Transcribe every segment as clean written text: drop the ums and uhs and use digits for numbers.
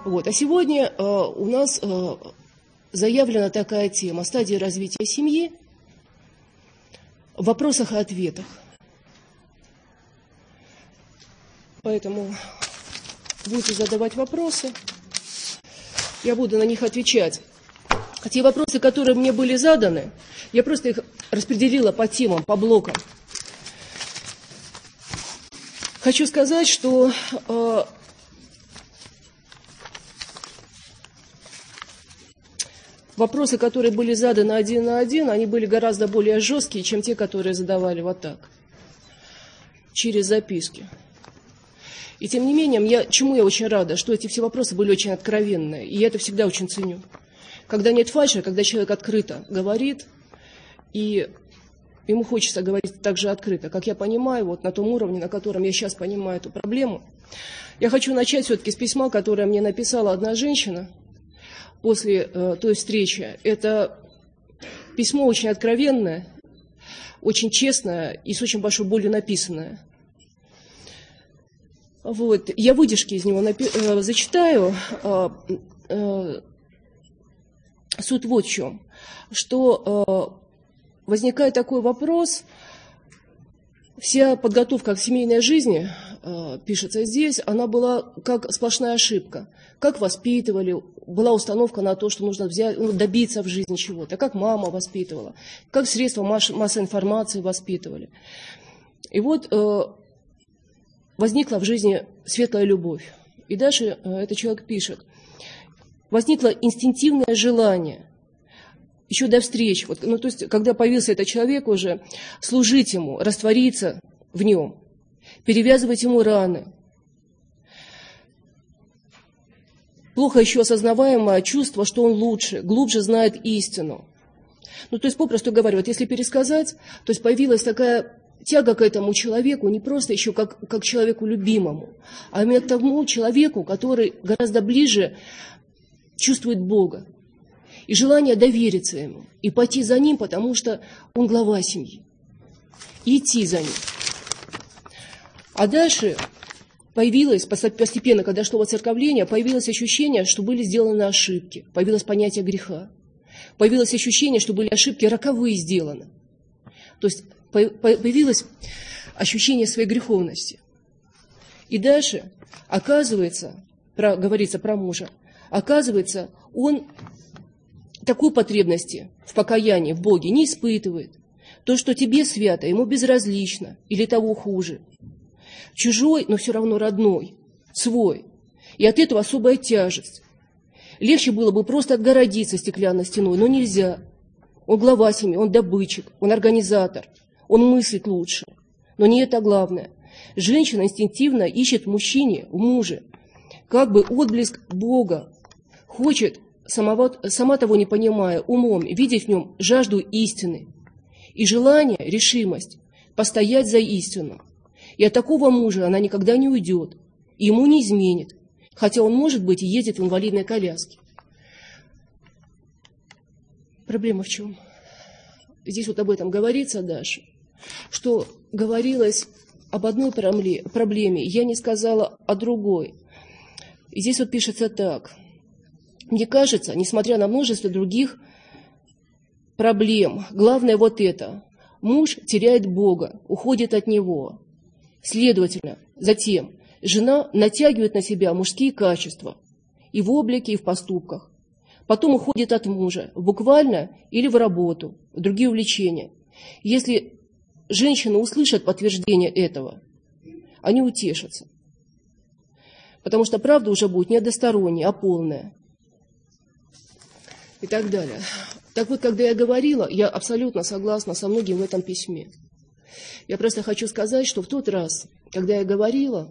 Вот. А сегодня у нас заявлена такая тема: стадии развития семьи в вопросах и ответах. Поэтому будете задавать вопросы, я буду на них отвечать. Те вопросы, которые мне были заданы, я просто их распределила по темам, по блокам. Хочу сказать, что вопросы, которые были заданы один на один, они были гораздо более жесткие, чем те, которые задавали вот так, через записки. И тем не менее, чему я очень рада, что эти все вопросы были очень откровенные, и я это всегда очень ценю. Когда нет фальши, когда человек открыто говорит, и ему хочется говорить так же открыто, как я понимаю, вот на том уровне, на котором я сейчас понимаю эту проблему. Я хочу начать все-таки с письма, которое мне написала одна женщина после той встречи. Это письмо очень откровенное, очень честное и с очень большой болью написанное. Вот. Я выдержки из него зачитаю. Суть вот в чем, что возникает такой вопрос: вся подготовка к семейной жизни, пишется здесь, она была как сплошная ошибка. Как воспитывали, была установка на то, что нужно добиться в жизни чего-то, как мама воспитывала, как средства массовой информации воспитывали. И вот возникла в жизни светлая любовь. И дальше этот человек пишет: возникло инстинктивное желание еще до встречи, вот, то есть, когда появился этот человек уже, служить ему, раствориться в нем, перевязывать ему раны. Плохо еще осознаваемое чувство, что он лучше, глубже знает истину. То есть, попросту говоря, вот если пересказать, то есть появилась такая тяга к этому человеку, не просто еще как к человеку любимому, а именно к тому человеку, который гораздо ближе чувствует Бога. И желание довериться ему, и пойти за ним, потому что он глава семьи. И идти за ним. А дальше появилось, постепенно, когда шло воцерковление, появилось ощущение, что были сделаны ошибки. Появилось понятие греха. Появилось ощущение, что были ошибки роковые сделаны. То есть появилось ощущение своей греховности. И дальше, оказывается, говорится про мужа, оказывается, он такой потребности в покаянии, в Боге не испытывает. То, что тебе свято, ему безразлично, или того хуже. Чужой, но все равно родной, свой. И от этого особая тяжесть. Легче было бы просто отгородиться стеклянной стеной, но нельзя. Он глава семьи, он добытчик, он организатор, он мыслит лучше. Но не это главное. Женщина инстинктивно ищет в мужчине, в муже, как бы отблеск Бога. Хочет, сама того не понимая, умом видеть в нем жажду истины и желание, решимость постоять за истину. И от такого мужа она никогда не уйдет, и ему не изменит, хотя он, может быть, и ездит в инвалидной коляске. Проблема в чем? Здесь вот об этом говорится дальше, что говорилось об одной проблеме, я не сказала о другой. И здесь вот пишется так. Мне кажется, несмотря на множество других проблем, главное вот это. Муж теряет Бога, уходит от него. Следовательно, затем жена натягивает на себя мужские качества и в облике, и в поступках. Потом уходит от мужа, буквально или в работу, в другие увлечения. Если женщины услышат подтверждение этого, они утешатся. Потому что правда уже будет не односторонняя, а полная. И так далее. Так вот, когда я говорила, я абсолютно согласна со многим в этом письме. Я просто хочу сказать, что в тот раз, когда я говорила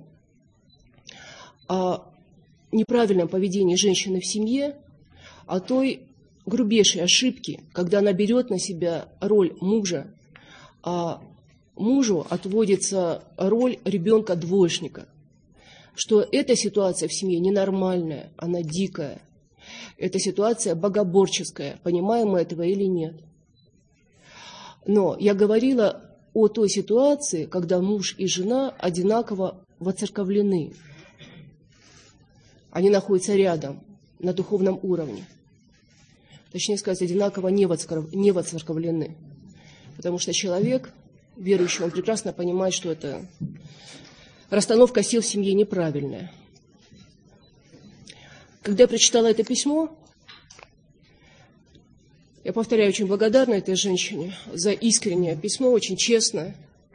о неправильном поведении женщины в семье, о той грубейшей ошибке, когда она берет на себя роль мужа, а мужу отводится роль ребенка-двоечника, что эта ситуация в семье ненормальная, она дикая. Это ситуация богоборческая, понимаем мы этого или нет. Но я говорила о той ситуации, когда муж и жена одинаково воцерковлены. они находятся рядом, на духовном уровне. Точнее сказать, одинаково не воцерковлены. Потому что человек, верующий, он прекрасно понимает, что это расстановка сил в семье неправильная. Когда я прочитала это письмо, я повторяю, очень благодарна этой женщине за искреннее письмо, очень честное.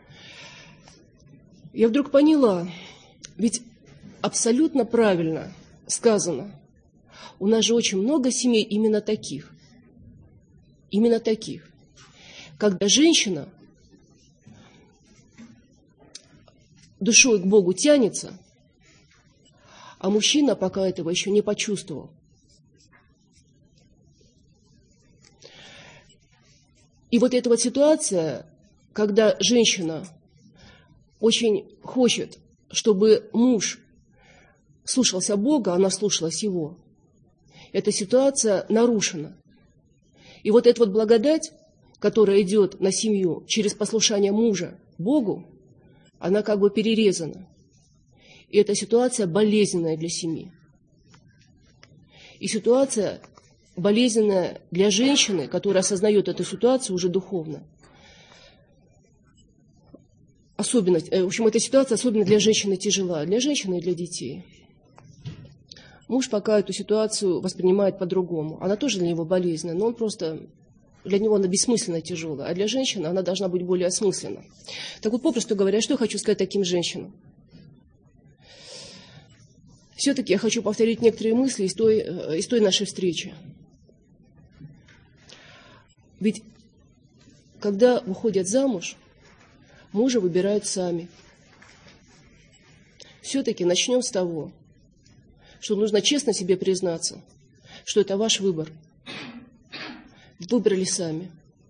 Я вдруг поняла, ведь абсолютно правильно сказано, у нас же очень много семей именно таких, когда женщина душой к Богу тянется, а мужчина пока этого еще не почувствовал. И вот эта вот ситуация, когда женщина очень хочет, чтобы муж слушался Бога, она слушалась его, эта ситуация нарушена. И вот эта вот благодать, которая идет на семью через послушание мужа Богу, она как бы перерезана. И эта ситуация болезненная для семьи. И ситуация болезненная для женщины, которая осознает эту ситуацию уже духовно. Особенно, в общем, эта ситуация особенно для женщины тяжела, для женщины и для детей. Муж пока эту ситуацию воспринимает по-другому. Она тоже для него болезненная, но он просто, для него она бессмысленно тяжелая, а для женщины она должна быть более осмысленна. Так вот, попросту говоря, что я хочу сказать таким женщинам? Все-таки я хочу повторить некоторые мысли из той нашей встречи. Ведь, когда выходят замуж, мужа выбирают сами. Все-таки начнем с того, что нужно честно себе признаться, что это ваш выбор. Выбрали сами.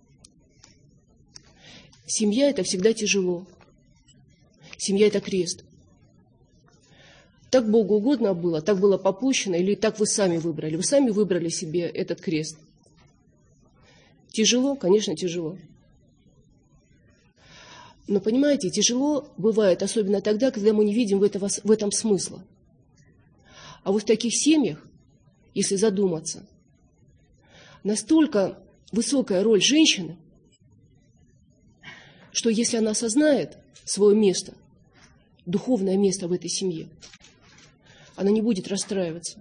Семья – это всегда тяжело. Семья – это крест. Так Богу угодно было, так было попущено, или так вы сами выбрали? Вы сами выбрали себе этот крест. Тяжело? Конечно, тяжело. Но, понимаете, тяжело бывает, особенно тогда, когда мы не видим в этом смысла. А вот в таких семьях, если задуматься, настолько высокая роль женщины, что если она осознает свое место, духовное место в этой семье, она не будет расстраиваться.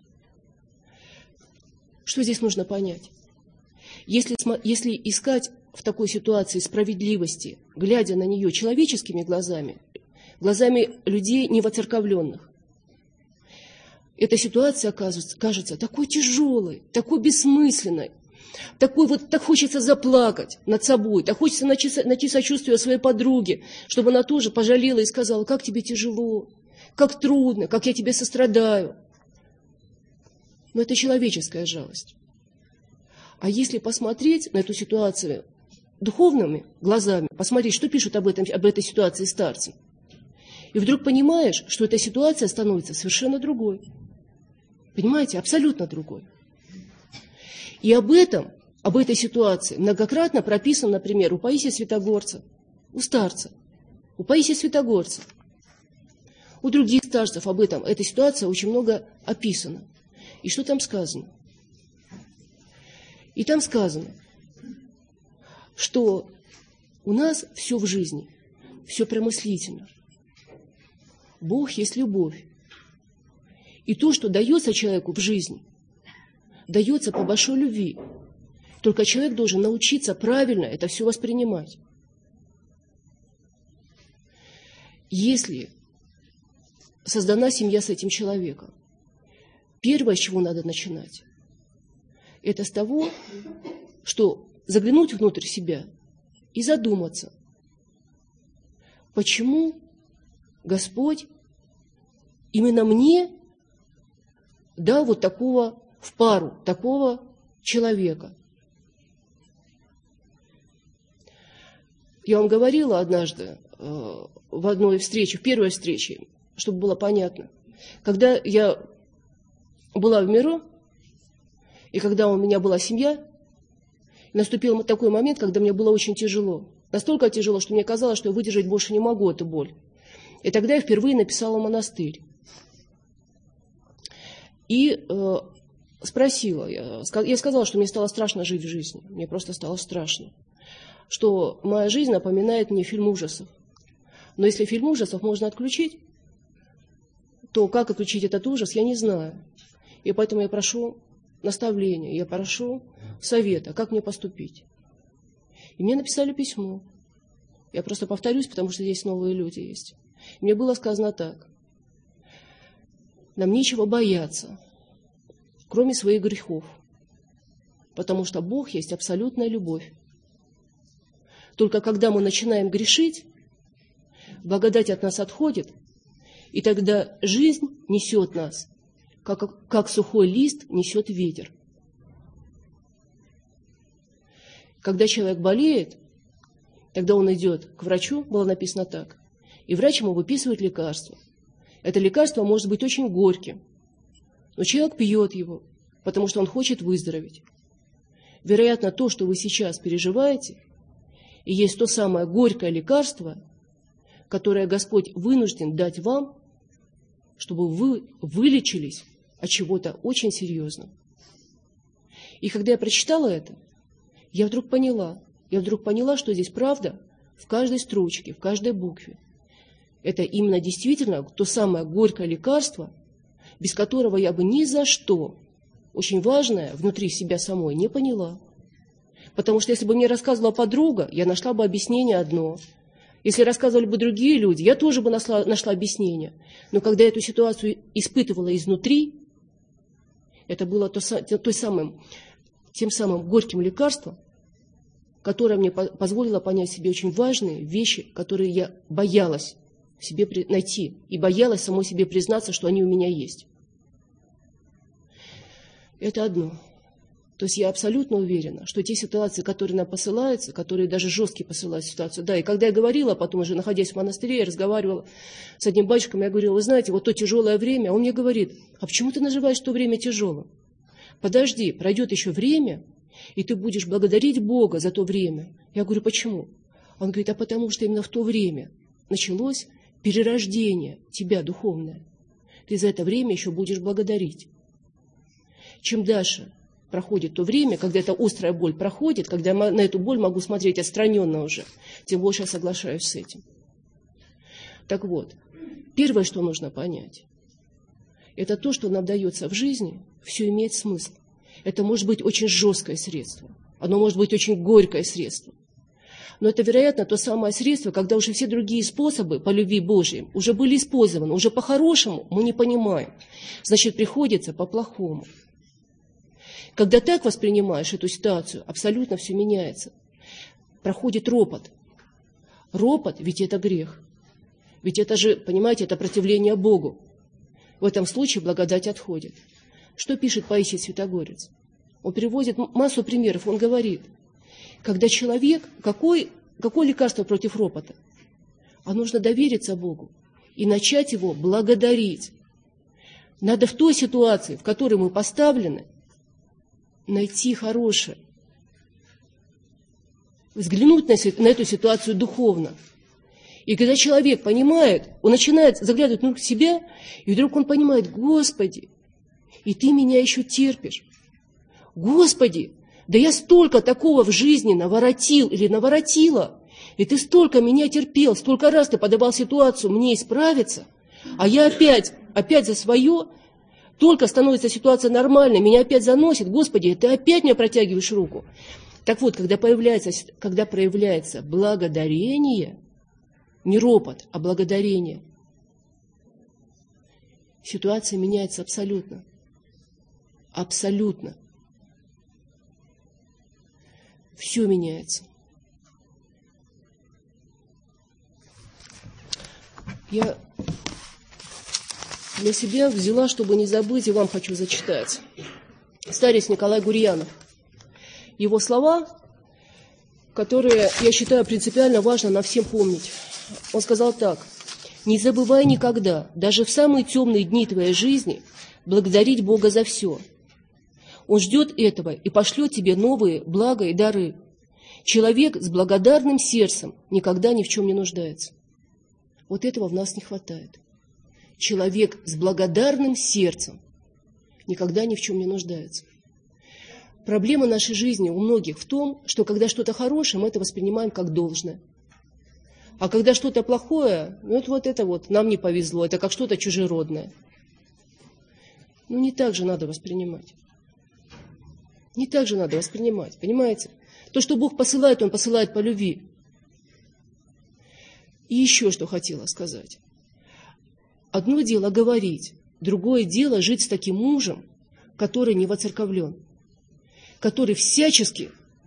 Что здесь нужно понять? Если искать в такой ситуации справедливости, глядя на нее человеческими глазами людей невоцерковленных, эта ситуация кажется такой тяжелой, такой бессмысленной, так хочется заплакать над собой, так хочется найти сочувствие своей подруге, чтобы она тоже пожалела и сказала, как тебе тяжело, как трудно, как я тебе сострадаю. Но это человеческая жалость. А если посмотреть на эту ситуацию духовными глазами, посмотреть, что пишут об этой ситуации старцы, и вдруг понимаешь, что эта ситуация становится совершенно другой. Понимаете, абсолютно другой. И об этой ситуации многократно прописано, например, у Паисия Святогорца, у старца, у Паисия Святогорца. У других старцев эта ситуация очень много описана. И что там сказано? И там сказано, что у нас все в жизни, все промыслительно. Бог есть любовь. И то, что дается человеку в жизни, дается по большой любви. Только человек должен научиться правильно это все воспринимать. Если создана семья с этим человеком, первое, с чего надо начинать, это с того, что заглянуть внутрь себя и задуматься, почему Господь именно мне дал вот такого в пару, такого человека. Я вам говорила однажды в одной встрече, в первой встрече, чтобы было понятно, когда я была в миру, и когда у меня была семья, наступил такой момент, когда мне было очень тяжело. Настолько тяжело, что мне казалось, что я выдержать больше не могу эту боль. И тогда я впервые написала монастырь. И спросила, я сказала, что мне стало страшно жить в жизни. Мне просто стало страшно. Что моя жизнь напоминает мне фильм ужасов. Но если фильм ужасов можно отключить, то как отключить этот ужас, я не знаю. И поэтому я прошу наставления, я прошу совета, как мне поступить. И мне написали письмо. Я просто повторюсь, потому что здесь новые люди есть. И мне было сказано так. Нам нечего бояться, кроме своих грехов, потому что Бог есть абсолютная любовь. Только когда мы начинаем грешить, благодать от нас отходит, и тогда жизнь несет нас, как сухой лист несет ветер. Когда человек болеет, тогда он идет к врачу, было написано так, и врач ему выписывает лекарство. Это лекарство может быть очень горьким, но человек пьет его, потому что он хочет выздороветь. Вероятно, то, что вы сейчас переживаете, и есть то самое горькое лекарство, которое Господь вынужден дать вам, чтобы вы вылечились от чего-то очень серьезного. И когда я прочитала это, я вдруг поняла, что здесь правда в каждой строчке, в каждой букве. Это именно действительно то самое горькое лекарство, без которого я бы ни за что, очень важное внутри себя самой, не поняла. Потому что если бы мне рассказывала подруга, я нашла бы объяснение одно. Если рассказывали бы другие люди, я тоже бы нашла объяснение. Но когда я эту ситуацию испытывала изнутри, это было тем самым горьким лекарством, которое мне позволило понять себе очень важные вещи, которые я боялась в себе найти и боялась самой себе признаться, что они у меня есть. Это одно. То есть я абсолютно уверена, что те ситуации, которые нам посылаются, которые даже жесткие посылают ситуацию, да, и когда я говорила, потом уже находясь в монастыре, я разговаривала с одним батюшком, я говорила, вы знаете, вот то тяжелое время, он мне говорит, а почему ты называешь то время тяжелым? Подожди, пройдет еще время, и ты будешь благодарить Бога за то время. Я говорю, почему? Он говорит, а потому что именно в то время началось перерождение тебя духовное. Ты за это время еще будешь благодарить. Чем дальше проходит то время, когда эта острая боль проходит, когда я на эту боль могу смотреть отстраненно уже, тем больше я соглашаюсь с этим. Так вот, первое, что нужно понять, это то, что нам дается в жизни, все имеет смысл. Это может быть очень жесткое средство, оно может быть очень горькое средство. Но это, вероятно, то самое средство, когда уже все другие способы по любви Божьей уже были использованы, уже по-хорошему мы не понимаем. Значит, приходится по-плохому. Когда так воспринимаешь эту ситуацию, абсолютно все меняется. Проходит ропот. Ропот, ведь это грех. Ведь это же, понимаете, это противление Богу. В этом случае благодать отходит. Что пишет Паисий Святогорец? Он приводит массу примеров. Он говорит, когда человек, какое лекарство против ропота? А нужно довериться Богу и начать его благодарить. Надо в той ситуации, в которой мы поставлены, найти хорошее. Взглянуть на эту ситуацию духовно. И когда человек понимает, он начинает заглядывать внутрь себя, и вдруг он понимает, Господи, и Ты меня еще терпишь. Господи, да я столько такого в жизни наворотил или наворотила, и Ты столько меня терпел, столько раз Ты подавал ситуацию мне исправиться, а я опять за свое. Только становится ситуация нормальной, меня опять заносит. Господи, Ты опять мне протягиваешь руку. Так вот, когда проявляется благодарение, не ропот, а благодарение, ситуация меняется абсолютно. Абсолютно. Все меняется. Я для себя взяла, чтобы не забыть, и вам хочу зачитать. Старец Николай Гурьянов. Его слова, которые, я считаю, принципиально важно нам всем помнить. Он сказал так. «Не забывай никогда, даже в самые темные дни твоей жизни, благодарить Бога за все. Он ждет этого и пошлет тебе новые блага и дары. Человек с благодарным сердцем никогда ни в чем не нуждается». Вот этого в нас не хватает. Человек с благодарным сердцем никогда ни в чем не нуждается. Проблема нашей жизни у многих в том, что когда что-то хорошее, мы это воспринимаем как должное. А когда что-то плохое, это нам не повезло, это как что-то чужеродное. Не так же надо воспринимать. Не так же надо воспринимать, понимаете? То, что Бог посылает, Он посылает по любви. И еще что хотела сказать. Одно дело говорить, другое дело жить с таким мужем, который не воцерковлен, который всячески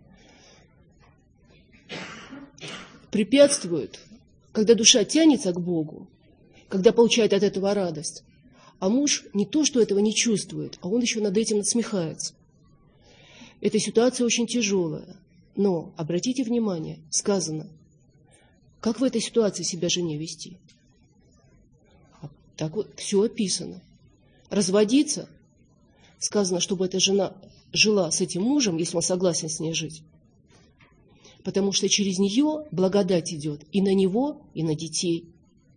препятствует, когда душа тянется к Богу, когда получает от этого радость, а муж не то, что этого не чувствует, а он еще над этим насмехается. Эта ситуация очень тяжелая, но, обратите внимание, сказано, как в этой ситуации себя жене вести. Так вот, все описано. Разводиться, сказано, чтобы эта жена жила с этим мужем, если он согласен с ней жить. Потому что через нее благодать идет и на него, и на детей.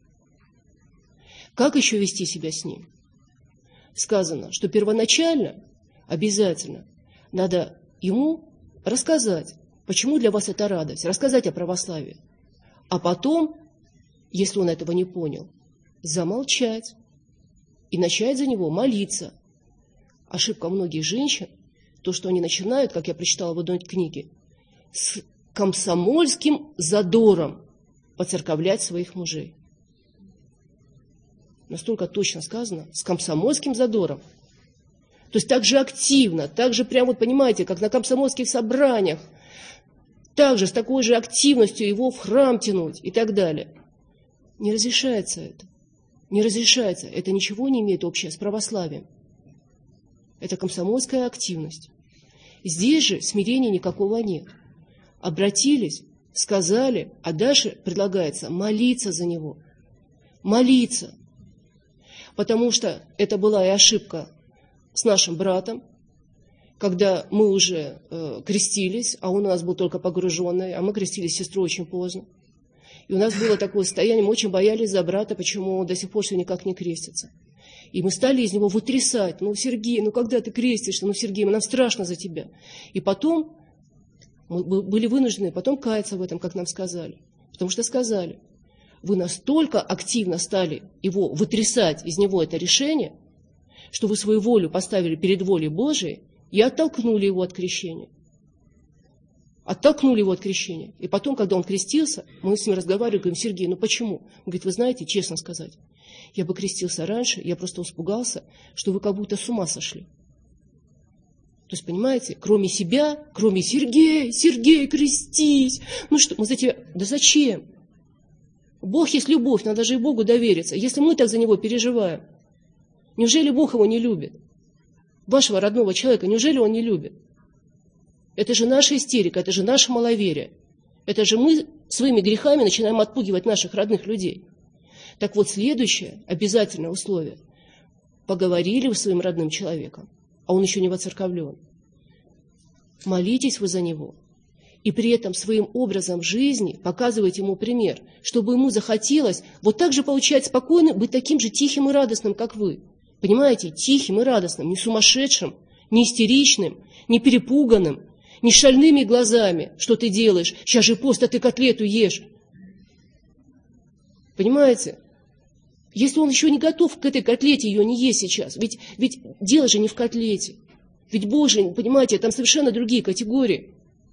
Как еще вести себя с ним? Сказано, что первоначально обязательно надо ему рассказать, почему для вас это радость, рассказать о православии. А потом, если он этого не понял, замолчать и начать за него молиться. Ошибка многих женщин, то, что они начинают, как я прочитала в одной книге, с комсомольским задором поцерковлять своих мужей. Настолько точно сказано, с комсомольским задором. То есть так же активно, так же прямо, понимаете, как на комсомольских собраниях, также с такой же активностью его в храм тянуть и так далее. Не разрешается это. Не разрешается. Это ничего не имеет общего с православием. Это комсомольская активность. Здесь же смирения никакого нет. Обратились, сказали, а дальше предлагается молиться за него. Молиться. Потому что это была и ошибка с нашим братом, когда мы уже крестились, а он у нас был только погруженный, а мы крестились с сестрой очень поздно. И у нас было такое состояние, мы очень боялись за брата, почему он до сих пор все никак не крестится. И мы стали из него вытрясать, Сергей, когда ты крестишься, Сергей, нам страшно за тебя. И потом мы были вынуждены потом каяться в этом, как нам сказали. Потому что сказали, вы настолько активно стали его вытрясать из него это решение, что вы свою волю поставили перед волей Божией и оттолкнули его от крещения. Оттолкнули его от крещения. И потом, когда он крестился, мы с ним разговаривали, говорим, Сергей, почему? Он говорит, вы знаете, честно сказать, я бы крестился раньше, я просто испугался, что вы как будто с ума сошли. То есть, понимаете, кроме себя, кроме Сергей, крестись. Что, мы за тебя... Да зачем? Бог есть любовь, надо же и Богу довериться. Если мы так за него переживаем, неужели Бог его не любит? Вашего родного человека, неужели он не любит? Это же наша истерика, это же наше маловерие. Это же мы своими грехами начинаем отпугивать наших родных людей. Так вот, следующее обязательное условие. Поговорили вы с своим родным человеком, а он еще не воцерковлен. Молитесь вы за него. И при этом своим образом жизни показывайте ему пример, чтобы ему захотелось вот так же получать спокойно, быть таким же тихим и радостным, как вы. Понимаете, тихим и радостным, не сумасшедшим, не истеричным, не перепуганным, не шальными глазами, что ты делаешь, сейчас же пост, а ты котлету ешь. Понимаете? Если он еще не готов к этой котлете ее не есть сейчас, ведь дело же не в котлете. Ведь Бог же, понимаете, там совершенно другие категории.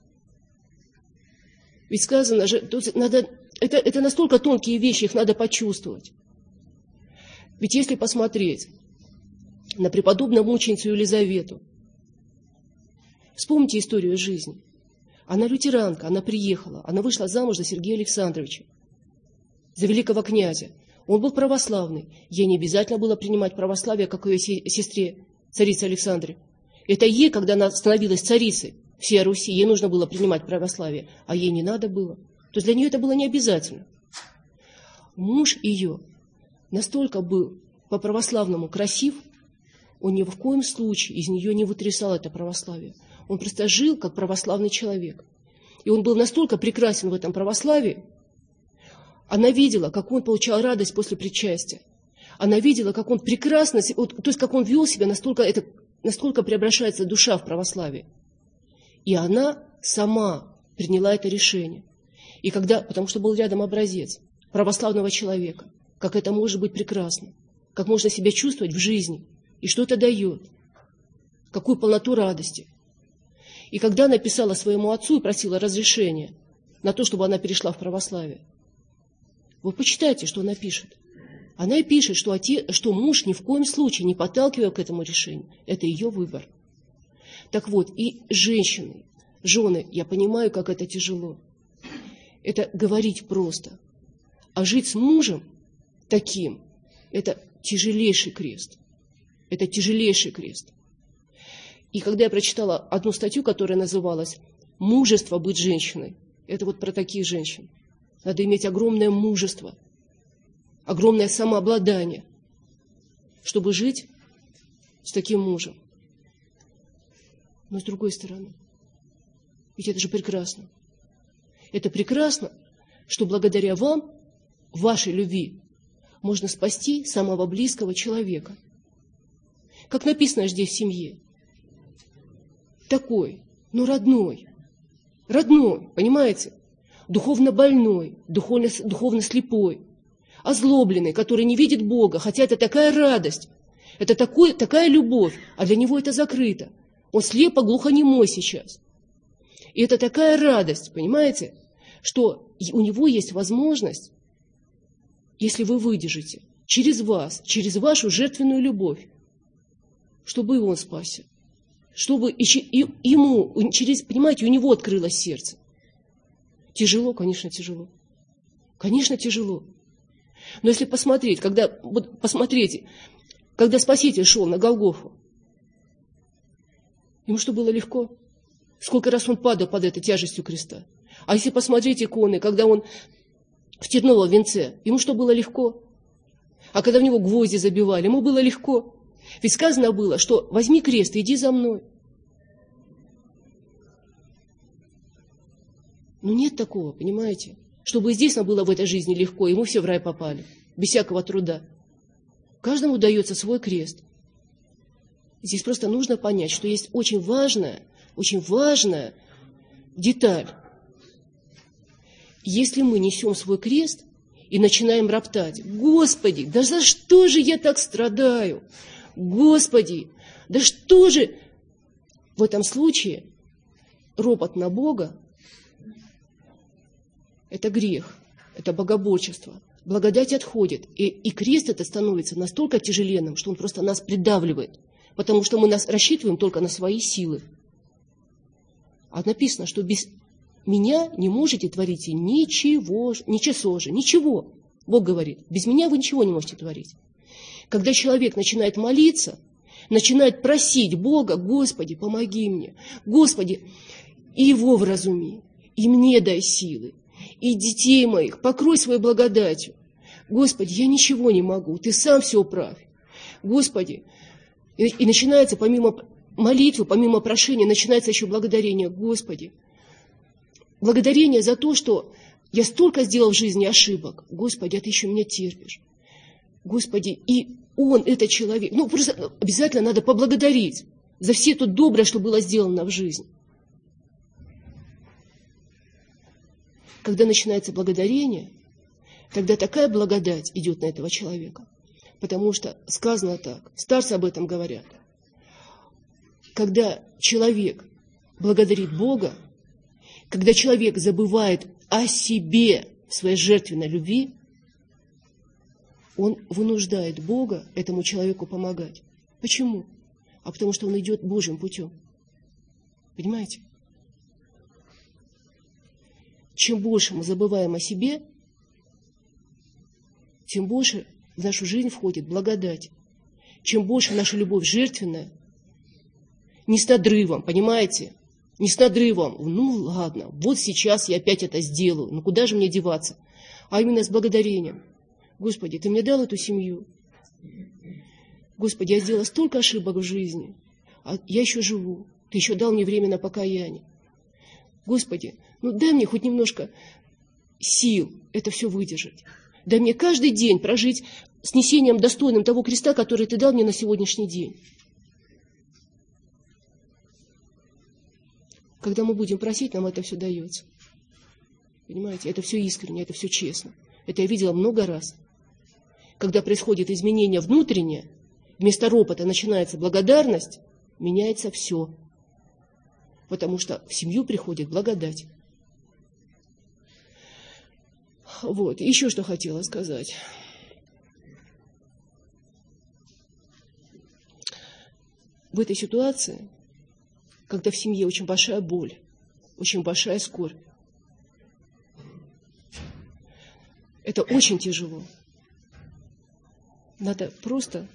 Ведь сказано же, это настолько тонкие вещи, их надо почувствовать. Ведь если посмотреть на преподобную мученицу Елизавету, вспомните историю жизни. Она лютеранка, она приехала, она вышла замуж за Сергея Александровича, за великого князя. Он был православный. Ей не обязательно было принимать православие, как ее сестре, царице Александре. Это ей, когда она становилась царицей всей Руси, ей нужно было принимать православие, а ей не надо было. То есть для нее это было не обязательно. Муж ее настолько был по-православному красив, он ни в коем случае из нее не вытрясал это православие. Он просто жил как православный человек. И он был настолько прекрасен в этом православии, она видела, как он получал радость после причастия. Она видела, как он прекрасно, то есть как он вел себя, насколько преображается душа в православии. И она сама приняла это решение. И потому что был рядом образец православного человека, как это может быть прекрасно, как можно себя чувствовать в жизни, и что это дает, какую полноту радости. И когда она писала своему отцу и просила разрешения на то, чтобы она перешла в православие, вы почитайте, что она пишет. Она и пишет, что муж ни в коем случае не подталкивал к этому решению. Это ее выбор. Так вот, и женщины, жены, я понимаю, как это тяжело. Это говорить просто. А жить с мужем таким, это тяжелейший крест. Это тяжелейший крест. И когда я прочитала одну статью, которая называлась «Мужество быть женщиной», это вот про таких женщин. Надо иметь огромное мужество, огромное самообладание, чтобы жить с таким мужем. Но с другой стороны, ведь это же прекрасно. Это прекрасно, что благодаря вам, вашей любви, можно спасти самого близкого человека. Как написано здесь в семье. Такой, но родной. Родной, понимаете? Духовно больной, духовно слепой, озлобленный, который не видит Бога, хотя это такая радость, это такая любовь, а для него это закрыто. Он слепо, глухонемой сейчас. И это такая радость, понимаете, что у него есть возможность, если вы выдержите, через вас, через вашу жертвенную любовь, чтобы и он спасся, чтобы ему, понимаете, у него открылось сердце. Тяжело, конечно, тяжело. Конечно, тяжело. Но если посмотреть, посмотрите, когда Спаситель шел на Голгофу, ему что, было легко? Сколько раз он падал под этой тяжестью креста? А если посмотреть иконы, когда он в терновом венце, ему что, было легко? А когда в него гвозди забивали, ему было легко? Ведь сказано было, что возьми крест и иди за мной. Но нет такого, понимаете? Чтобы здесь нам было в этой жизни легко, и мы все в рай попали, без всякого труда. Каждому дается свой крест. Здесь просто нужно понять, что есть очень важная деталь. Если мы несем свой крест и начинаем роптать: «Господи, да за что же я так страдаю? Господи, да что же?» В этом случае ропот на Бога – это грех, это богоборчество. Благодать отходит, и крест это становится настолько тяжеленным, что он просто нас придавливает, потому что мы рассчитываем только на свои силы. А написано, что без меня не можете творить ничего. Бог говорит, без меня вы ничего не можете творить. Когда человек начинает молиться, начинает просить Бога: «Господи, помоги мне, Господи, и его вразуми, и мне дай силы, и детей моих покрой своей благодатью. Господи, я ничего не могу, Ты сам все управь. Господи». И начинается помимо молитвы, помимо прошения, начинается еще благодарение: «Господи, благодарение за то, что я столько сделал в жизни ошибок. Господи, а Ты еще меня терпишь. Господи, и он, этот человек». Просто обязательно надо поблагодарить за все то доброе, что было сделано в жизни. Когда начинается благодарение, тогда такая благодать идет на этого человека. Потому что сказано так, старцы об этом говорят. Когда человек благодарит Бога, когда человек забывает о себе в своей жертвенной любви, он вынуждает Бога этому человеку помогать. Почему? А потому что он идет Божьим путем. Понимаете? Чем больше мы забываем о себе, тем больше в нашу жизнь входит благодать. Чем больше наша любовь жертвенная, не с надрывом, понимаете? Не с надрывом. Ладно, вот сейчас я опять это сделаю. Куда же мне деваться? А именно с благодарением. Господи, Ты мне дал эту семью. Господи, я сделала столько ошибок в жизни, а я еще живу. Ты еще дал мне время на покаяние. Господи, дай мне хоть немножко сил это все выдержать. Дай мне каждый день прожить с несением достойным того креста, который Ты дал мне на сегодняшний день. Когда мы будем просить, нам это все дается. Понимаете, это все искренне, это все честно. Это я видела много раз. Когда происходит изменение внутреннее, вместо ропота начинается благодарность, меняется все. Потому что в семью приходит благодать. Вот, еще что хотела сказать. В этой ситуации, когда в семье очень большая боль, очень большая скорбь, это очень тяжело. Надо просто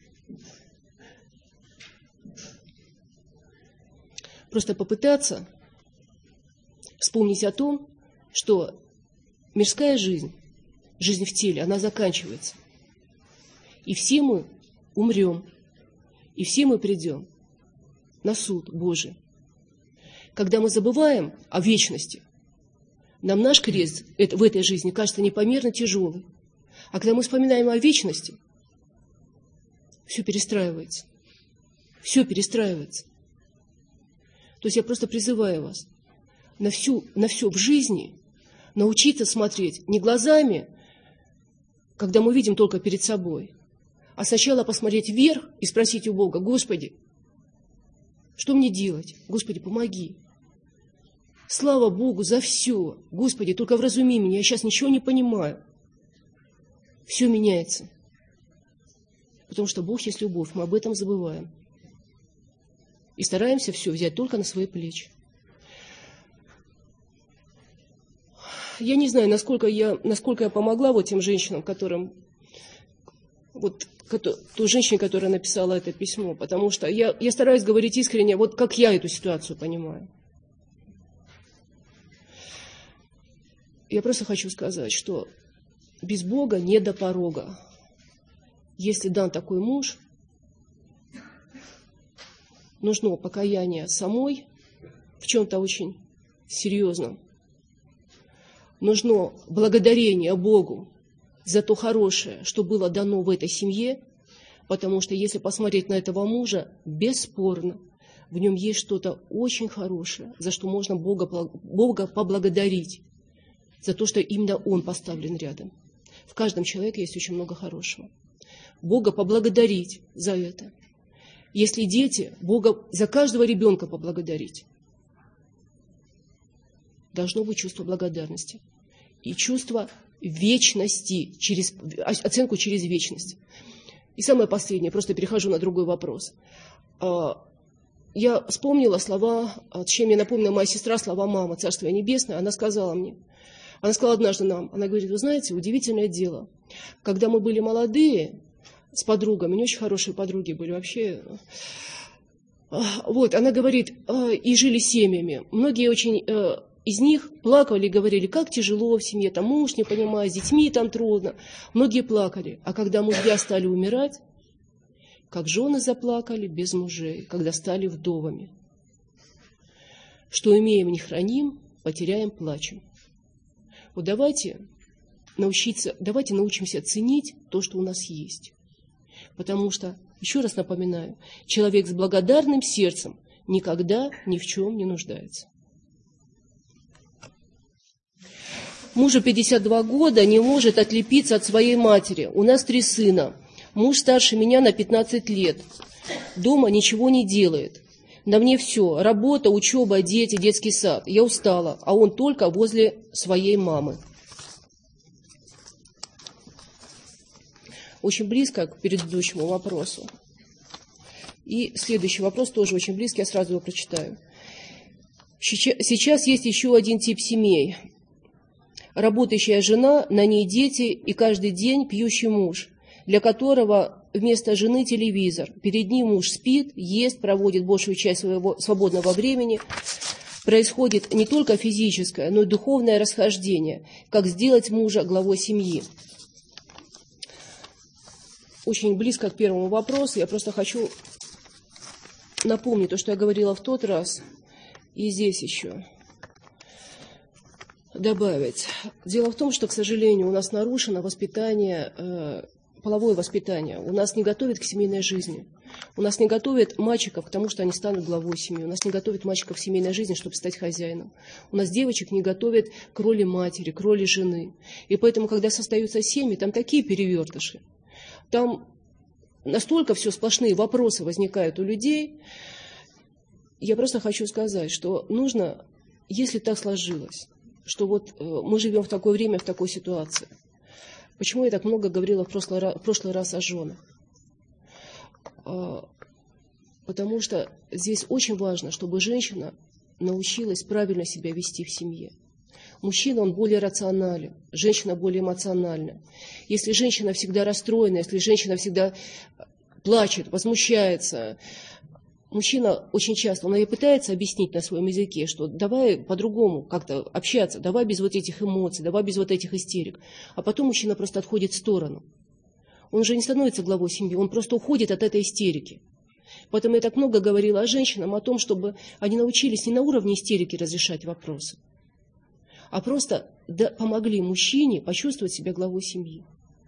попытаться вспомнить о том, что мирская жизнь, жизнь в теле, она заканчивается. И все мы умрем, и все мы придем на суд Божий. Когда мы забываем о вечности, нам наш крест в этой жизни кажется непомерно тяжелый. А когда мы вспоминаем о вечности, все перестраивается. Все перестраивается. То есть я просто призываю вас на все в жизни научиться смотреть не глазами, когда мы видим только перед собой, а сначала посмотреть вверх и спросить у Бога: Господи, что мне делать? Господи, помоги. Слава Богу за все. Господи, только вразуми меня, я сейчас ничего не понимаю. Все меняется. Потому что Бог есть любовь, мы об этом забываем. И стараемся все взять только на свои плечи. Я не знаю, насколько я помогла вот тем женщинам, которым... Вот той женщине, которая написала это письмо, потому что я стараюсь говорить искренне, вот как я эту ситуацию понимаю. Я просто хочу сказать, что без Бога не до порога. Если дан такой муж, нужно покаяние самой в чем-то очень серьезном. Нужно благодарение Богу за то хорошее, что было дано в этой семье, потому что если посмотреть на этого мужа, бесспорно, в нем есть что-то очень хорошее, за что можно Бога поблагодарить, за то, что именно он поставлен рядом. В каждом человеке есть очень много хорошего. Бога поблагодарить за это. Если дети, Бога за каждого ребенка поблагодарить. Должно быть чувство благодарности и чувство вечности, оценку через вечность. И самое последнее, просто перехожу на другой вопрос. Я вспомнила слова, чем мне напомнила моя сестра, слова мамы, Царство Небесное. Она сказала однажды нам, она говорит: вы знаете, удивительное дело, когда мы были молодые, с подругами, не очень хорошие подруги были вообще, вот, она говорит, и жили семьями, многие очень из них плакали и говорили, как тяжело в семье, там муж не понимает, с детьми там трудно, многие плакали, а когда мужья стали умирать, как жены заплакали без мужей, когда стали вдовами. Что имеем, не храним, потеряем, плачем. Вот давайте научимся ценить то, что у нас есть. Потому что, еще раз напоминаю, человек с благодарным сердцем никогда ни в чем не нуждается. Мужу 52 года, не может отлепиться от своей матери. У нас 3 сына. Муж старше меня на 15 лет. Дома ничего не делает. На мне все. Работа, учеба, дети, детский сад. Я устала, а он только возле своей мамы. Очень близко к предыдущему вопросу. И следующий вопрос тоже очень близкий, я сразу его прочитаю. Сейчас есть еще один тип семей. Работающая жена, на ней дети и каждый день пьющий муж, для которого вместо жены телевизор. Перед ним муж спит, ест, проводит большую часть своего свободного времени. Происходит не только физическое, но и духовное расхождение. Как сделать мужа главой семьи? Очень близко к первому вопросу. Я просто хочу напомнить то, что я говорила в тот раз, и здесь еще. добавить? Дело в том, что, к сожалению, у нас нарушено воспитание, половое воспитание. У нас не готовят к семейной жизни. У нас не готовят мальчиков к тому, что они станут главой семьи. У нас не готовят мальчиков в семейной жизни, чтобы стать хозяином. У нас девочек не готовят к роли матери, к роли жены. И поэтому, когда создаются семьи, там такие перевертыши. Там настолько все сплошные вопросы возникают у людей. Я просто хочу сказать, что нужно, если так сложилось, что вот мы живем в такое время, в такой ситуации. Почему я так много говорила в прошлый раз о женах? Потому что здесь очень важно, чтобы женщина научилась правильно себя вести в семье. Мужчина, он более рационален, женщина более эмоциональна. Если женщина всегда расстроена, если женщина всегда плачет, возмущается, мужчина очень часто, он ей пытается объяснить на своем языке, что давай по-другому как-то общаться, давай без вот этих эмоций, давай без вот этих истерик. А потом мужчина просто отходит в сторону. Он уже не становится главой семьи, он просто уходит от этой истерики. Поэтому я так много говорила о женщинам, о том, чтобы они научились не на уровне истерики разрешать вопросы, а просто помогли мужчине почувствовать себя главой семьи.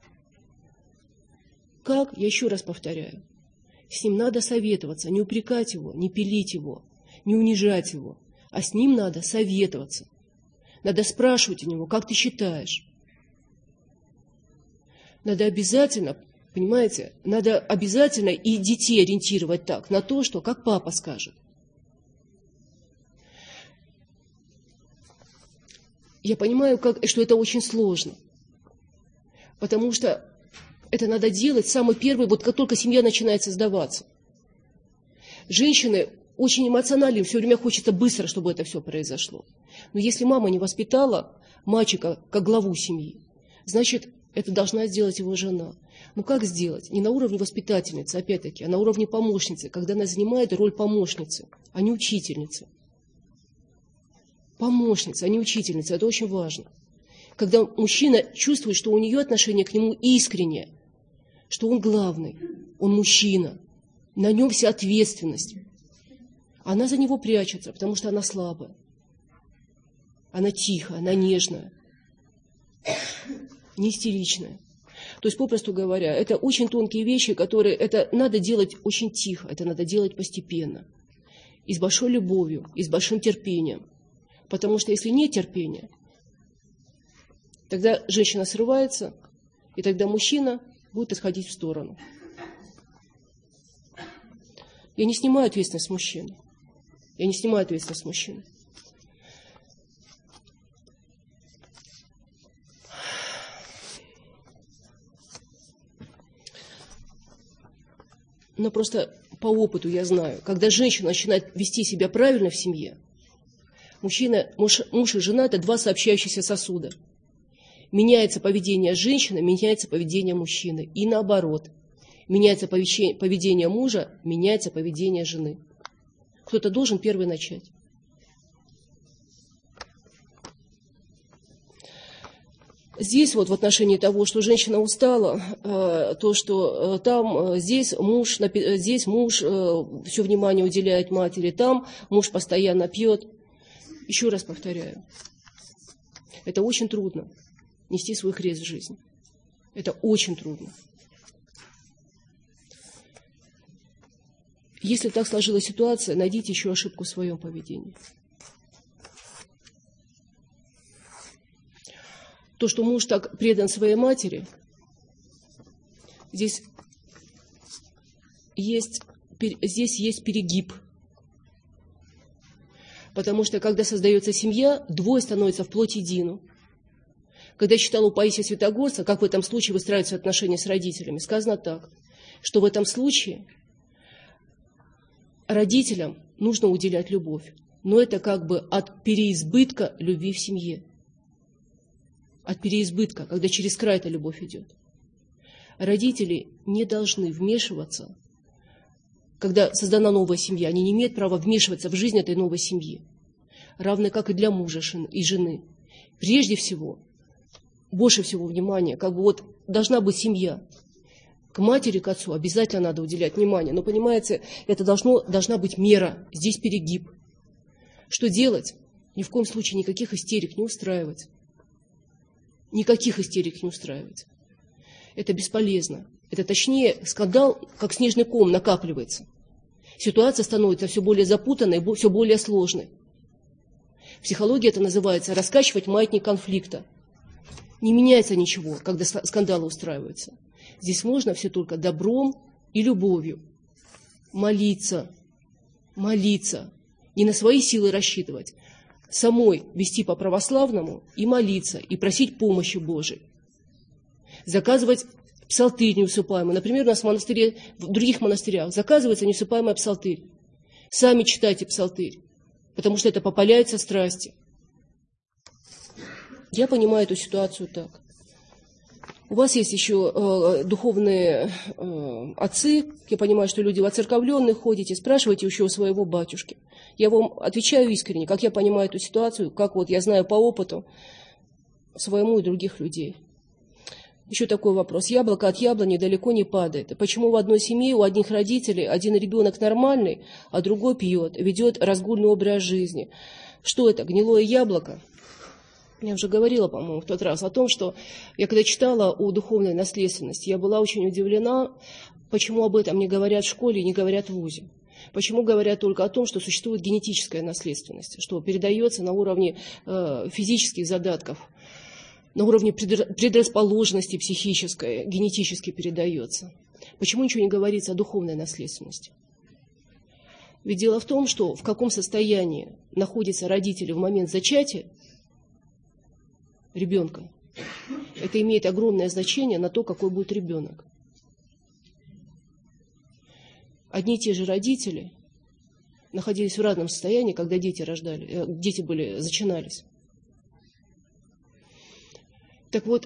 Как? Я еще раз повторяю. С ним надо советоваться, не упрекать его, не пилить его, не унижать его, а с ним надо советоваться. Надо спрашивать у него, как ты считаешь? Надо обязательно, понимаете, надо обязательно и детей ориентировать так, на то, что как папа скажет. Я понимаю, что это очень сложно, потому что это надо делать самый первый, вот как только семья начинает создаваться. Женщины очень эмоциональны, все время хочется быстро, чтобы это все произошло. Но если мама не воспитала мальчика как главу семьи, значит, это должна сделать его жена. Но как сделать? Не на уровне воспитательницы, опять-таки, а на уровне помощницы, когда она занимает роль помощницы, а не учительницы. Помощница, а не учительница. Это очень важно. Когда мужчина чувствует, что у нее отношение к нему искреннее, что он главный, он мужчина, на нем вся ответственность. Она за него прячется, потому что она слабая. Она тихая, она нежная, не истеричная. То есть, попросту говоря, это очень тонкие вещи, которые это надо делать очень тихо, это надо делать постепенно, и с большой любовью, и с большим терпением. Потому что если нет терпения, тогда женщина срывается, и тогда мужчина будет отходить в сторону. Я не снимаю ответственность с мужчины. Я не снимаю ответственность с мужчины. Но просто по опыту я знаю, когда женщина начинает вести себя правильно в семье, муж и жена – это два сообщающихся сосуда. Меняется поведение женщины, меняется поведение мужчины. И наоборот. Меняется поведение мужа, меняется поведение жены. Кто-то должен первый начать. Здесь вот в отношении того, что женщина устала, то, что здесь муж все внимание уделяет матери, там муж постоянно пьет. Еще раз повторяю, это очень трудно нести свой крест в жизни. Это очень трудно. Если так сложилась ситуация, найдите еще ошибку в своем поведении. То, что муж так предан своей матери, здесь есть перегиб. Потому что, когда создается семья, двое становятся вплоть едину. Когда я читала у Паисия Святогорца, как в этом случае выстраиваются отношения с родителями, сказано так, что в этом случае родителям нужно уделять любовь. Но это как бы от переизбытка любви в семье. От переизбытка, когда через край эта любовь идет. Родители не должны вмешиваться, когда создана новая семья, они не имеют права вмешиваться в жизнь этой новой семьи. Равно как и для мужа и жены. Прежде всего, больше всего внимания, как бы вот должна быть семья. К матери, к отцу обязательно надо уделять внимание. Но, понимаете, это должна быть мера. Здесь перегиб. Что делать? Ни в коем случае никаких истерик не устраивать. Никаких истерик не устраивать. Это бесполезно. Это, точнее, скандал, как снежный ком, накапливается. Ситуация становится все более запутанной, все более сложной. В психологии это называется раскачивать маятник конфликта. Не меняется ничего, когда скандалы устраиваются. Здесь можно все только добром и любовью. Молиться. Не на свои силы рассчитывать. Самой вести по православному и молиться, и просить помощи Божией. Заказывать псалтырь неусыпаемый. Например, у нас в монастыре, в других монастырях заказывается неусыпаемый псалтырь. Сами читайте псалтырь, потому что это попаляются страсти. Я понимаю эту ситуацию так. У вас есть еще духовные отцы, я понимаю, что люди воцерковленные ходите, спрашивайте еще у своего батюшки. Я вам отвечаю искренне, как я понимаю эту ситуацию, как вот я знаю по опыту своему и других людей. Еще такой вопрос. Яблоко от яблони далеко не падает. Почему в одной семье у одних родителей один ребенок нормальный, а другой пьет, ведет разгульный образ жизни? Что это, гнилое яблоко? Я уже говорила, по-моему, в тот раз о том, что я когда читала о духовной наследственности, я была очень удивлена, почему об этом не говорят в школе и не говорят в вузе. Почему говорят только о том, что существует генетическая наследственность, что передается на уровне физических задатков, на уровне предрасположенности психической, генетически передается. Почему ничего не говорится о духовной наследственности? Ведь дело в том, что в каком состоянии находятся родители в момент зачатия ребенка, это имеет огромное значение на то, какой будет ребенок. Одни и те же родители находились в разном состоянии, когда дети зачинались. Так вот,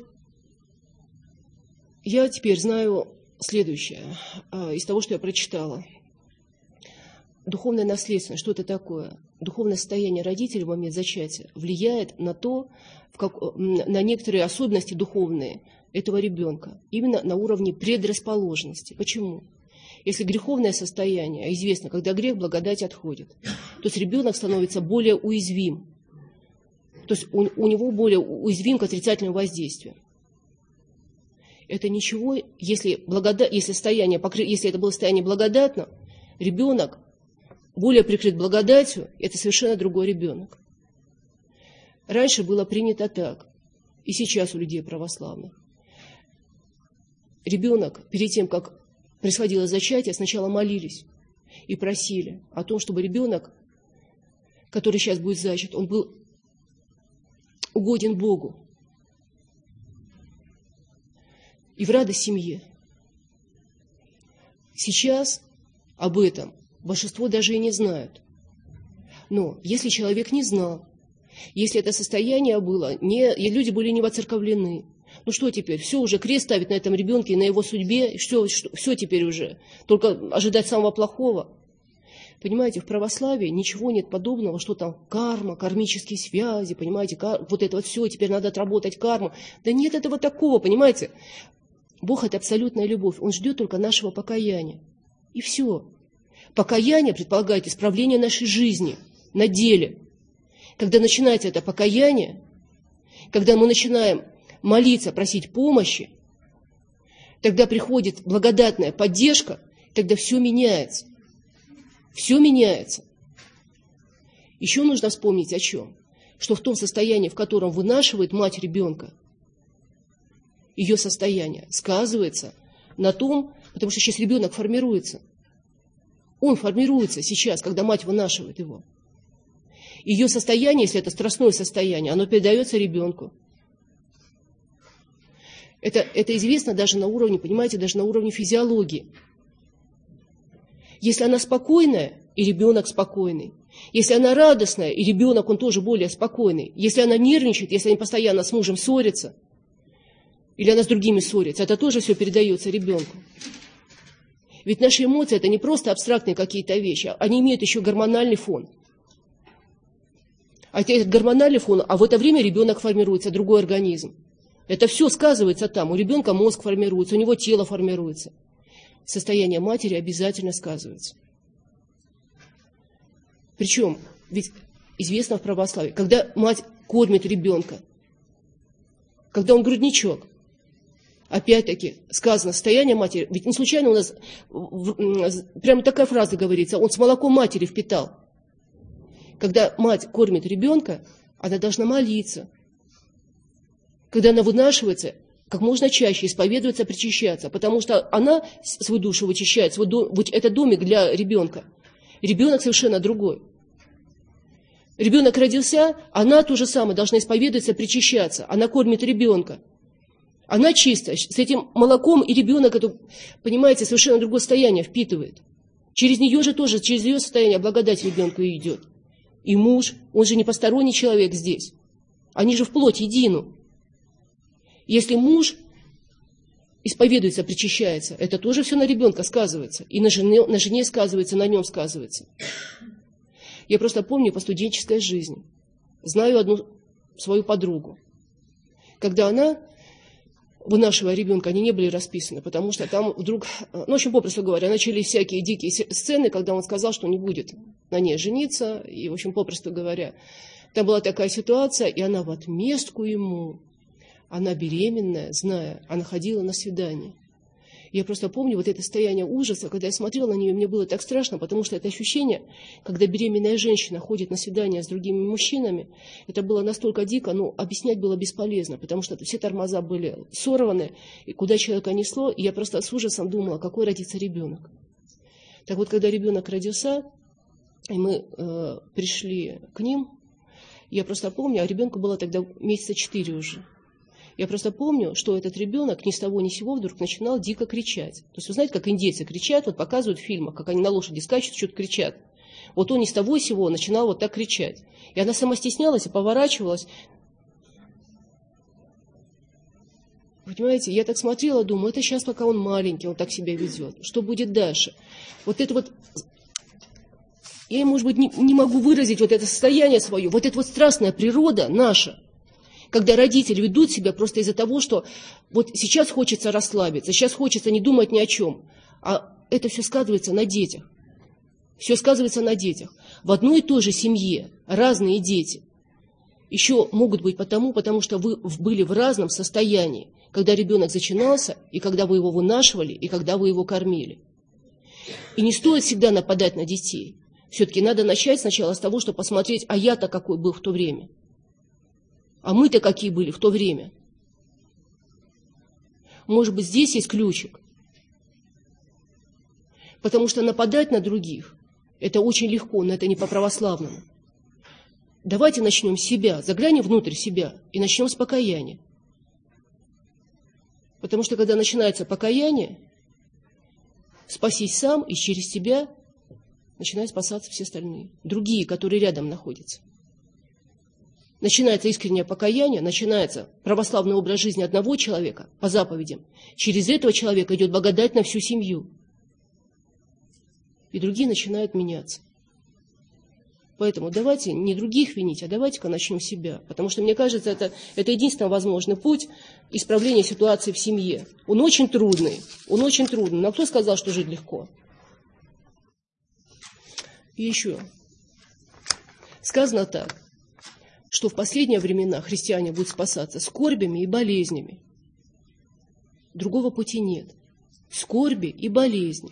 я теперь знаю следующее из того, что я прочитала. Духовная наследственность, что это такое? Духовное состояние родителей в момент зачатия влияет на то, на некоторые особенности духовные этого ребенка, именно на уровне предрасположенности. Почему? Если греховное состояние, а известно, когда грех, благодать отходит, то есть ребенок становится более уязвим. То есть у него более уязвим к отрицательному воздействию. Это ничего, если это было состояние благодатно, ребенок более прикрыт благодатью, это совершенно другой ребенок. Раньше было принято так, и сейчас у людей православных. Ребенок, перед тем, как происходило зачатие, сначала молились и просили о том, чтобы ребенок, который сейчас будет зачат, он был угоден Богу и в радость семье. Сейчас об этом большинство даже и не знают. Но если человек не знал, если это состояние было, люди были не воцерковлены, ну что теперь? Все уже крест ставить на этом ребенке и на его судьбе, все теперь уже, только ожидать самого плохого. Понимаете, в православии ничего нет подобного, что там карма, кармические связи, понимаете, вот это вот все, теперь надо отработать карму. Да нет этого такого, понимаете. Бог – это абсолютная любовь, Он ждет только нашего покаяния. И все. Покаяние предполагает исправление нашей жизни на деле. Когда начинается это покаяние, когда мы начинаем молиться, просить помощи, тогда приходит благодатная поддержка, тогда все меняется. Все меняется. Еще нужно вспомнить о чем? Что в том состоянии, в котором вынашивает мать ребенка, ее состояние сказывается на том, потому что сейчас ребенок формируется. Он формируется сейчас, когда мать вынашивает его. Ее состояние, если это страстное состояние, оно передается ребенку. Это известно даже на уровне, понимаете, даже на уровне физиологии. Если она спокойная, и ребенок спокойный. Если она радостная, и ребенок, он тоже более спокойный. Если она нервничает, если они постоянно с мужем ссорятся, или она с другими ссорится, это тоже все передается ребенку. Ведь наши эмоции – это не просто абстрактные какие-то вещи, они имеют еще гормональный фон. А этот гормональный фон, а в это время ребенок формируется, другой организм. Это все сказывается там. У ребенка мозг формируется, у него тело формируется. Состояние матери обязательно сказывается. Причем, ведь известно в православии, когда мать кормит ребенка, когда он грудничок. Опять-таки сказано, состояние матери, ведь не случайно у нас прямо такая фраза говорится, он с молоком матери впитал. Когда мать кормит ребенка, она должна молиться. Когда она вынашивается, как можно чаще исповедуется, причащаться, потому что она свою душу вычищает, это домик для ребенка. Ребенок совершенно другой. Ребенок родился, она то же самое должна исповедоваться, причащаться. Она кормит ребенка. Она чистая. С этим молоком и ребенок, это, понимаете, совершенно другое состояние впитывает. Через нее же тоже, через ее состояние благодать ребенку идет. И муж, он же не посторонний человек здесь. Они же вплоть едину. Если муж исповедуется, причащается, это тоже все на ребенка сказывается. И на жене сказывается, на нем сказывается. Я просто помню по студенческой жизни. Знаю одну свою подругу. Когда она, вынашивая ребенка, они не были расписаны, потому что там вдруг, ну, очень попросту говоря, начались всякие дикие сцены, когда он сказал, что не будет на ней жениться. И, в общем, попросту говоря, там была такая ситуация, и она в отместку ему, она беременная, зная, она ходила на свидание. Я просто помню вот это состояние ужаса, когда я смотрела на нее, мне было так страшно, потому что это ощущение, когда беременная женщина ходит на свидание с другими мужчинами, это было настолько дико, но объяснять было бесполезно, потому что все тормоза были сорваны, и куда человека несло, и я просто с ужасом думала, какой родится ребенок. Так вот, когда ребенок родился, и мы пришли к ним, я просто помню, а ребенку было тогда месяца 4 уже. Я просто помню, что этот ребенок ни с того ни с сего вдруг начинал дико кричать. То есть вы знаете, как индейцы кричат, вот показывают в фильмах, как они на лошади скачут, что-то кричат. Вот он ни с того ни с сего начинал вот так кричать. И она сама стеснялась и поворачивалась. Понимаете, я так смотрела, думаю, это сейчас, пока он маленький, он так себя ведет. Что будет дальше? Вот это вот... Я, может быть, не могу выразить вот это состояние свое, вот эта вот страстная природа наша. Когда родители ведут себя просто из-за того, что вот сейчас хочется расслабиться, сейчас хочется не думать ни о чем. А это все сказывается на детях. Все сказывается на детях. В одной и той же семье разные дети еще могут быть потому что вы были в разном состоянии, когда ребенок зачинался, и когда вы его вынашивали, и когда вы его кормили. И не стоит всегда нападать на детей. Все-таки надо начать сначала с того, чтобы посмотреть, а я-то какой был в то время. А мы-то какие были в то время? Может быть, здесь есть ключик. Потому что нападать на других – это очень легко, но это не по-православному. Давайте начнем с себя, заглянем внутрь себя и начнем с покаяния. Потому что когда начинается покаяние, спасись сам, и через тебя начинают спасаться все остальные, другие, которые рядом находятся. Начинается искреннее покаяние, начинается православный образ жизни одного человека по заповедям. Через этого человека идет благодать на всю семью. И другие начинают меняться. Поэтому давайте не других винить, а давайте-ка начнем с себя. Потому что, мне кажется, это единственный возможный путь исправления ситуации в семье. Он очень трудный. Но кто сказал, что жить легко? И еще. Сказано так, что в последние времена христиане будут спасаться скорбями и болезнями. Другого пути нет. Скорби и болезни.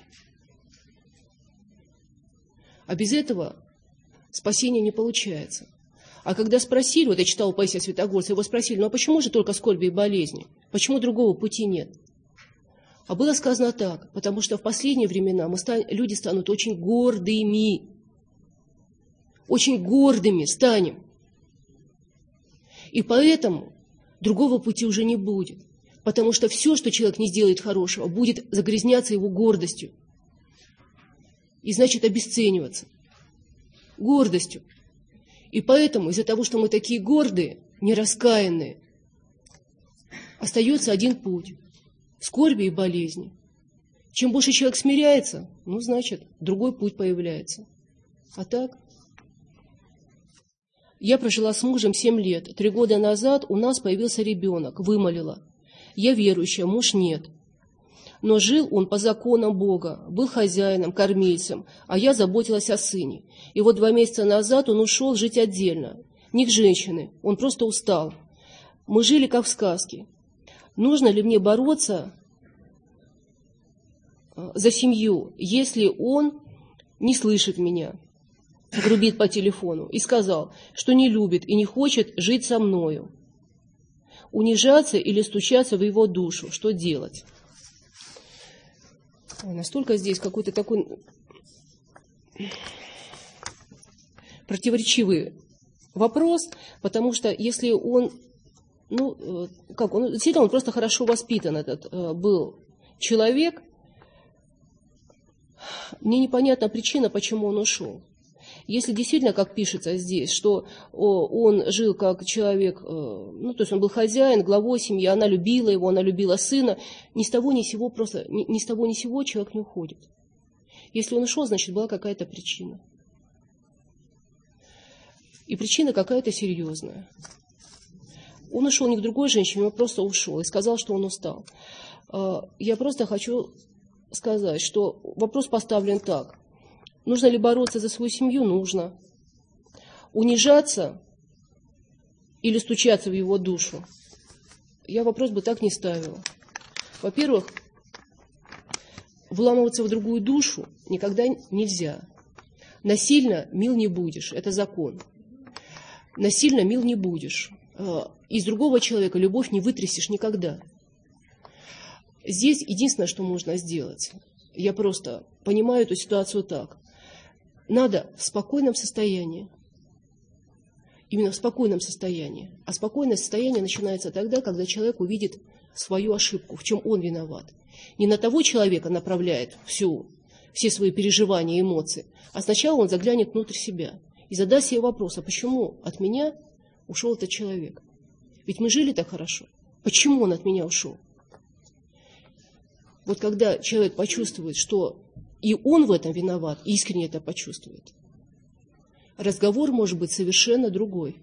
А без этого спасение не получается. А когда спросили, вот я читала Паисия Святогорца, его спросили, ну а почему же только скорби и болезни? Почему другого пути нет? А было сказано так, потому что в последние времена люди станут очень гордыми. Очень гордыми станем. И поэтому другого пути уже не будет. Потому что все, что человек не сделает хорошего, будет загрязняться его гордостью. И значит обесцениваться. Гордостью. И поэтому из-за того, что мы такие гордые, нераскаянные, остается один путь. Скорби и болезни. Чем больше человек смиряется, значит, другой путь появляется. А так... Я прожила с мужем 7 лет. 3 года назад у нас появился ребенок. Вымолила. Я верующая, муж нет. Но жил он по законам Бога, был хозяином, кормильцем, а я заботилась о сыне. И вот 2 месяца назад он ушел жить отдельно. Не к женщине, он просто устал. Мы жили как в сказке. Нужно ли мне бороться за семью, если он не слышит меня, грубит по телефону и сказал, что не любит и не хочет жить со мною? Унижаться или стучаться в его душу? Что делать? Настолько здесь какой-то такой противоречивый вопрос, потому что если он, действительно, он просто хорошо воспитан, этот был человек, мне непонятна причина, почему он ушел. Если действительно, как пишется здесь, что он жил как человек, то есть он был хозяин, главой семьи, она любила его, она любила сына, ни с того ни с сего человек не уходит. Если он ушел, значит, была какая-то причина. И причина какая-то серьезная. Он ушел не к другой женщине, он просто ушел и сказал, что он устал. Я просто хочу сказать, что вопрос поставлен так. Нужно ли бороться за свою семью? Нужно. Унижаться или стучаться в его душу? Я вопрос бы так не ставила. Во-первых, вламываться в другую душу никогда нельзя. Насильно мил не будешь, это закон. Насильно мил не будешь. Из другого человека любовь не вытрясешь никогда. Здесь единственное, что можно сделать, я просто понимаю эту ситуацию так. Надо в спокойном состоянии, именно в спокойном состоянии. А спокойное состояние начинается тогда, когда человек увидит свою ошибку, в чем он виноват. Не на того человека направляет все свои переживания, эмоции, а сначала он заглянет внутрь себя и задаст себе вопрос, а почему от меня ушел этот человек? Ведь мы жили так хорошо. Почему он от меня ушел? Вот когда человек почувствует, что и он в этом виноват, искренне это почувствует, разговор может быть совершенно другой.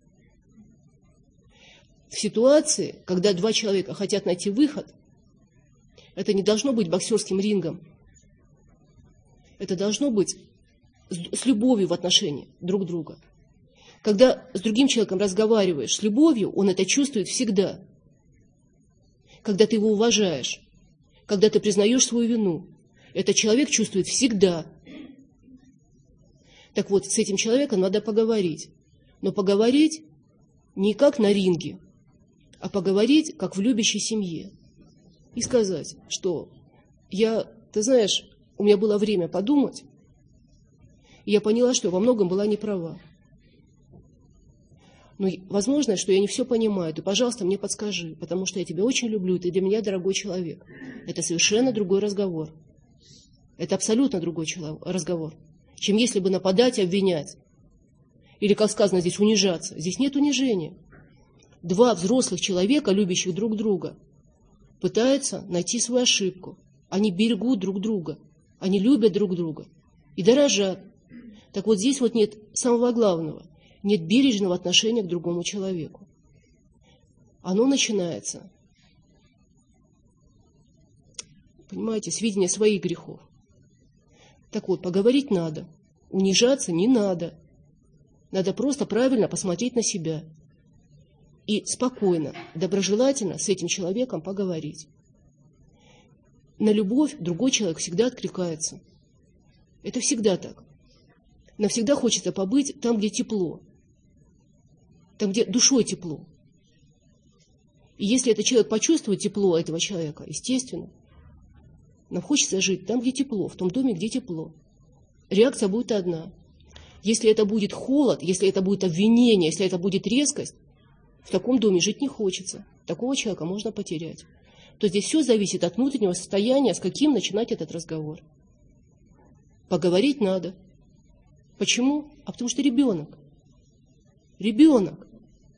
В ситуации, когда 2 человека хотят найти выход, это не должно быть боксерским рингом. Это должно быть с любовью в отношении друг друга. Когда с другим человеком разговариваешь с любовью, он это чувствует всегда. Когда ты его уважаешь, когда ты признаешь свою вину, этот человек чувствует всегда. Так вот, с этим человеком надо поговорить. Но поговорить не как на ринге, а поговорить как в любящей семье. И сказать, что ты знаешь, у меня было время подумать, и я поняла, что я во многом была не права. Но возможно, что я не все понимаю, ты, пожалуйста, мне подскажи, потому что я тебя очень люблю, ты для меня дорогой человек. Это совершенно другой разговор. Это абсолютно другой разговор, чем если бы нападать и обвинять. Или, как сказано здесь, унижаться. Здесь нет унижения. 2 взрослых человека, любящих друг друга, пытаются найти свою ошибку. Они берегут друг друга. Они любят друг друга и дорожат. Так вот здесь вот нет самого главного. Нет бережного отношения к другому человеку. Оно начинается, понимаете, с видения своих грехов. Так вот, поговорить надо, унижаться не надо. Надо просто правильно посмотреть на себя и спокойно, доброжелательно с этим человеком поговорить. На любовь другой человек всегда откликается. Это всегда так. Нам всегда хочется побыть там, где тепло, там, где душой тепло. И если этот человек почувствует тепло этого человека, естественно, нам хочется жить там, где тепло, в том доме, где тепло. Реакция будет одна. Если это будет холод, если это будет обвинение, если это будет резкость, в таком доме жить не хочется. Такого человека можно потерять. То здесь все зависит от внутреннего состояния, с каким начинать этот разговор. Поговорить надо. Почему? А потому что ребенок. Ребенок.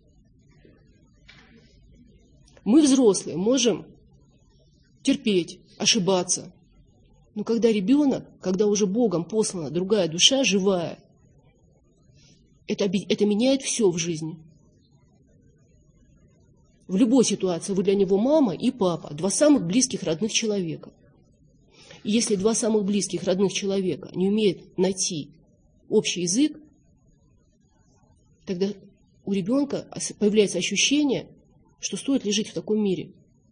Мы, взрослые, можем терпеть, ошибаться. Но когда ребенок, когда уже Богом послана другая душа, живая, это меняет все в жизни. В любой ситуации вы для него мама и папа, два самых близких родных человека. И если два самых близких родных человека не умеют найти общий язык, тогда у ребенка появляется ощущение, что стоит ли жить в таком мире.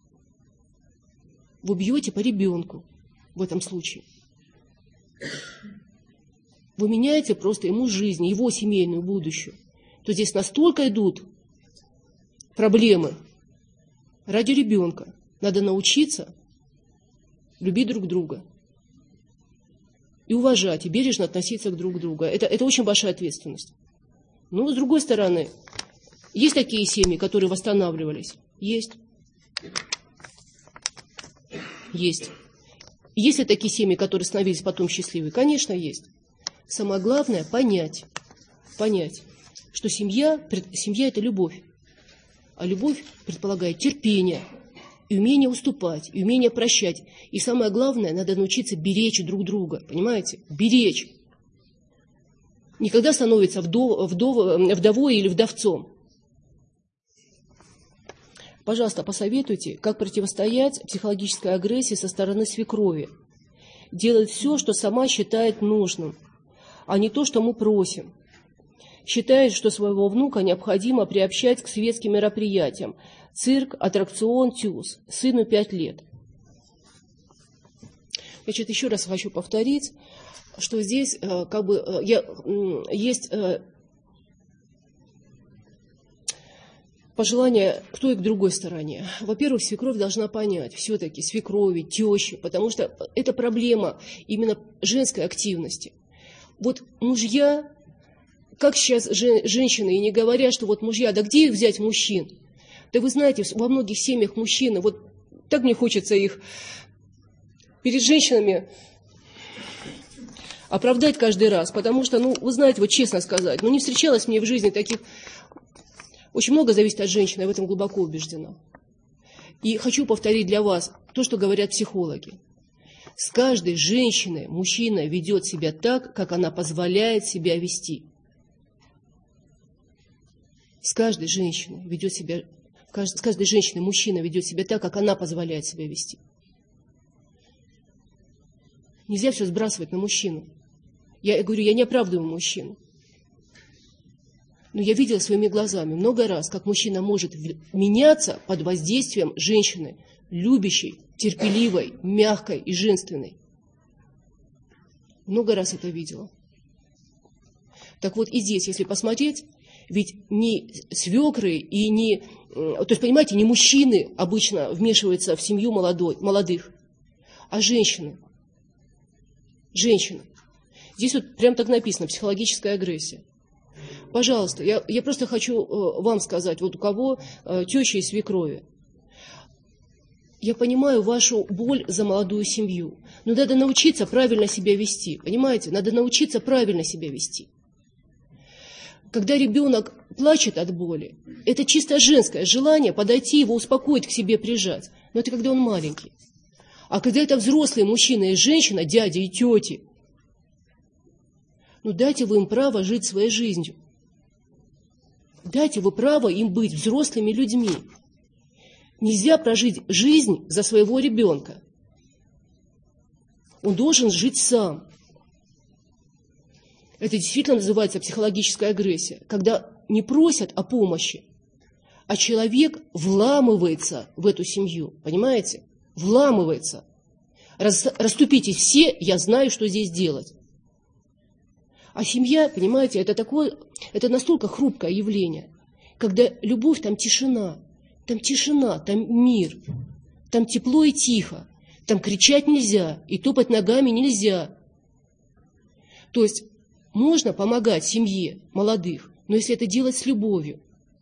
Вы бьете по ребенку в этом случае. Вы меняете просто ему жизнь, его семейную будущую. То здесь настолько идут проблемы ради ребенка. Надо научиться любить друг друга. И уважать, и бережно относиться друг к другу. Это очень большая ответственность. Но, с другой стороны, есть такие семьи, которые восстанавливались? Есть. Есть. Есть ли такие семьи, которые становились потом счастливы? Конечно, есть. Самое главное – понять, что семья – это любовь. А любовь предполагает терпение, и умение уступать, и умение прощать. И самое главное, надо научиться беречь друг друга, понимаете? Беречь. Никогда становится вдовой или вдовцом. Пожалуйста, посоветуйте, как противостоять психологической агрессии со стороны свекрови. Делать все, что сама считает нужным, а не то, что мы просим. Считает, что своего внука необходимо приобщать к светским мероприятиям. Цирк, аттракцион, тюз. Сыну 5 лет. Значит, еще раз хочу повторить, что здесь есть пожелание к той и к другой стороне. Во-первых, свекровь должна понять, все-таки свекрови, тещи, потому что это проблема именно женской активности. Вот мужья, как сейчас женщины, и не говорят, что вот мужья, да где их взять мужчин? Да вы знаете, во многих семьях мужчины, вот так мне хочется их перед женщинами оправдать каждый раз, потому что, вы знаете, вот честно сказать, не встречалось мне в жизни таких. Очень много зависит от женщины, я в этом глубоко убеждена. И хочу повторить для вас то, что говорят психологи. С каждой женщиной мужчина ведет себя так, как она позволяет себя вести. С каждой женщиной мужчина ведет себя так, как она позволяет себя вести. Нельзя все сбрасывать на мужчину. Я говорю, я не оправдываю мужчину. Но я видела своими глазами много раз, как мужчина может меняться под воздействием женщины, любящей, терпеливой, мягкой и женственной. Много раз это видела. Так вот и здесь, если посмотреть, ведь не свекры и не... То есть, понимаете, не мужчины обычно вмешиваются в семью молодых, а женщины. Женщина. Здесь вот прям так написано, психологическая агрессия. Пожалуйста, я просто хочу вам сказать, вот у кого теща и свекрови. Я понимаю вашу боль за молодую семью, но надо научиться правильно себя вести, понимаете? Надо научиться правильно себя вести. Когда ребенок плачет от боли, это чисто женское желание подойти, его успокоить, к себе прижать. Но это когда он маленький. А когда это взрослые мужчина и женщина, дяди и тети, дайте вы им право жить своей жизнью. Дайте вы право им быть взрослыми людьми. Нельзя прожить жизнь за своего ребенка. Он должен жить сам. Это действительно называется психологическая агрессия, когда не просят о помощи, а человек вламывается в эту семью, понимаете? Вламывается. Расступитесь все, я знаю, что здесь делать. А семья, понимаете, это настолько хрупкое явление, когда любовь, там тишина, там мир, там тепло и тихо, там кричать нельзя, и топать ногами нельзя. То есть можно помогать семье молодых, но если это делать с любовью,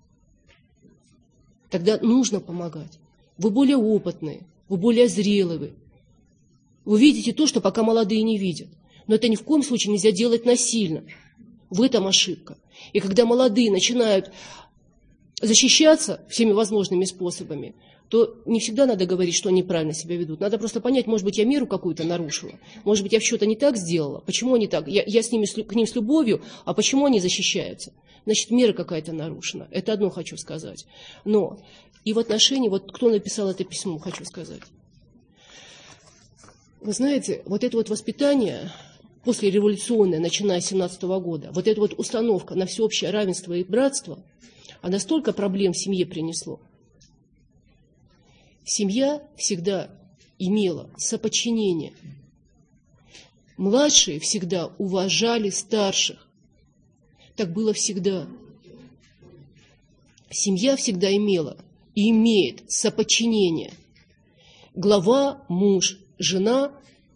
тогда нужно помогать. Вы более опытные, вы более зрелые, вы видите то, что пока молодые не видят. Но это ни в коем случае нельзя делать насильно. В этом ошибка. И когда молодые начинают защищаться всеми возможными способами, то не всегда надо говорить, что они правильно себя ведут. Надо просто понять, может быть, я меру какую-то нарушила, может быть, я что-то не так сделала, почему они так, я к ним с любовью, а почему они защищаются? Значит, мера какая-то нарушена. Это одно хочу сказать. Но и в отношении, вот кто написал это письмо, хочу сказать. Вы знаете, вот это вот воспитание послереволюционное, начиная с 17 года, вот эта вот установка на всеобщее равенство и братство, она столько проблем в семье принесло. Семья всегда имела соподчинение. Младшие всегда уважали старших. Так было всегда. Семья всегда имела и имеет соподчинение. Глава – муж, жена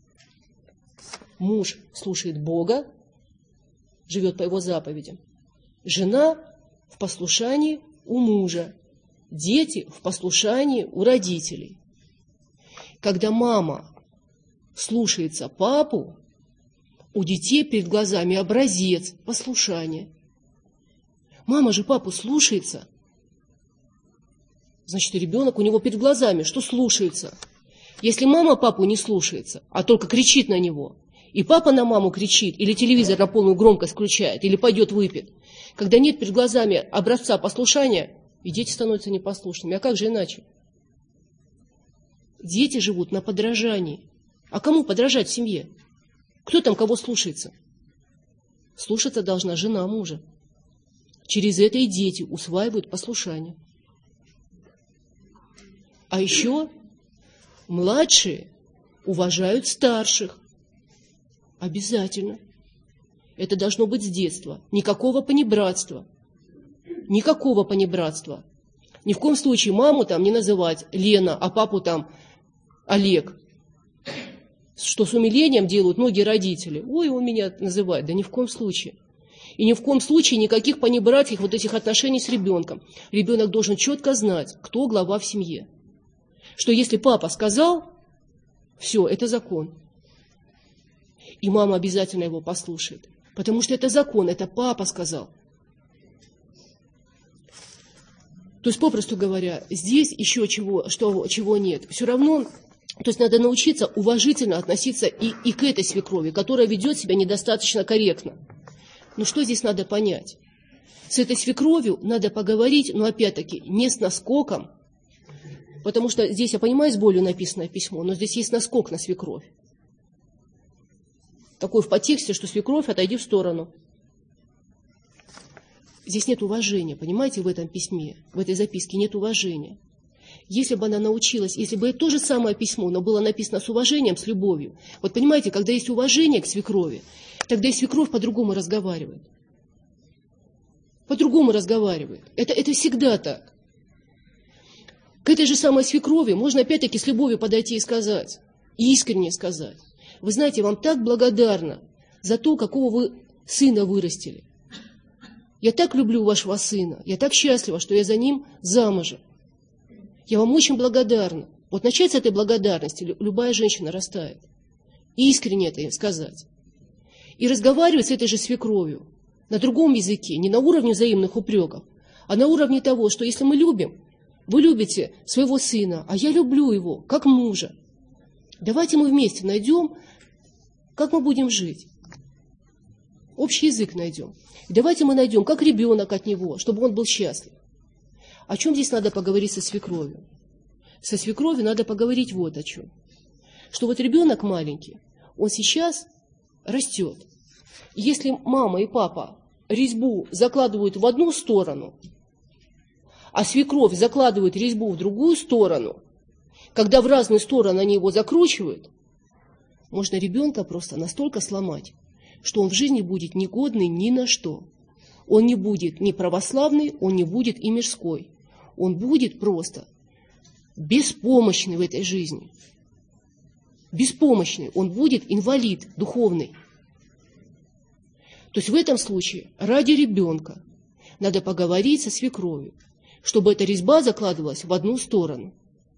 – муж слушает Бога, живет по его заповедям. Жена в послушании у мужа. Дети в послушании у родителей. Когда мама слушается папу, у детей перед глазами образец послушания. Мама же папу слушается. Значит, и ребенок у него перед глазами, что слушается. Если мама папу не слушается, а только кричит на него, и папа на маму кричит, или телевизор на полную громкость включает, или пойдет выпьет, когда нет перед глазами образца послушания, и дети становятся непослушными. А как же иначе? Дети живут на подражании. А кому подражать в семье? Кто там кого слушается? Слушаться должна жена мужа. Через это и дети усваивают послушание. А еще младшие уважают старших. Обязательно. Это должно быть с детства. Никакого понебратства. Никакого понебратства. Ни в коем случае маму там не называть Лена, а папу там Олег. Что с умилением делают многие родители. Ой, он меня называет. Да ни в коем случае. И ни в коем случае никаких понебратских вот этих отношений с ребенком. Ребенок должен четко знать, кто глава в семье. Что если папа сказал, все, это закон. И мама обязательно его послушает. Потому что это закон, это папа сказал. То есть, попросту говоря, здесь еще чего нет. Все равно, то есть надо научиться уважительно относиться и к этой свекрови, которая ведет себя недостаточно корректно. Но что здесь надо понять? С этой свекровью надо поговорить, но опять-таки не с наскоком, потому что здесь, я понимаю, с болью написанное письмо, но здесь есть наскок на свекровь. Такой в подтексте, что свекровь, отойди в сторону. Здесь нет уважения, понимаете, в этом письме, в этой записке нет уважения. Если бы она научилась, если бы это то же самое письмо, но было написано с уважением, с любовью. Вот понимаете, когда есть уважение к свекрови, тогда и свекровь по-другому разговаривает. По-другому разговаривает. Это всегда так. К этой же самой свекрови можно опять-таки с любовью подойти и сказать, и искренне сказать. Вы знаете, я вам так благодарна за то, какого вы сына вырастили. Я так люблю вашего сына, я так счастлива, что я за ним замужем. Я вам очень благодарна. Вот начать с этой благодарности любая женщина растает. И искренне это им сказать. И разговаривать с этой же свекровью на другом языке, не на уровне взаимных упреков, а на уровне того, что если мы любим, вы любите своего сына, а я люблю его, как мужа. Давайте мы вместе найдем, как мы будем жить. Общий язык найдем. И давайте мы найдем, как ребенок от него, чтобы он был счастлив. О чем здесь надо поговорить со свекровью? Со свекровью надо поговорить вот о чем. Что вот ребенок маленький, он сейчас растет. И если мама и папа резьбу закладывают в одну сторону, а свекровь закладывает резьбу в другую сторону, когда в разные стороны они его закручивают, можно ребенка просто настолько сломать, что он в жизни будет негодный ни на что. Он не будет ни православный, он не будет и мирской. Он будет просто беспомощный в этой жизни. Беспомощный. Он будет инвалид духовный. То есть в этом случае ради ребенка надо поговорить со свекровью, чтобы эта резьба закладывалась в одну сторону.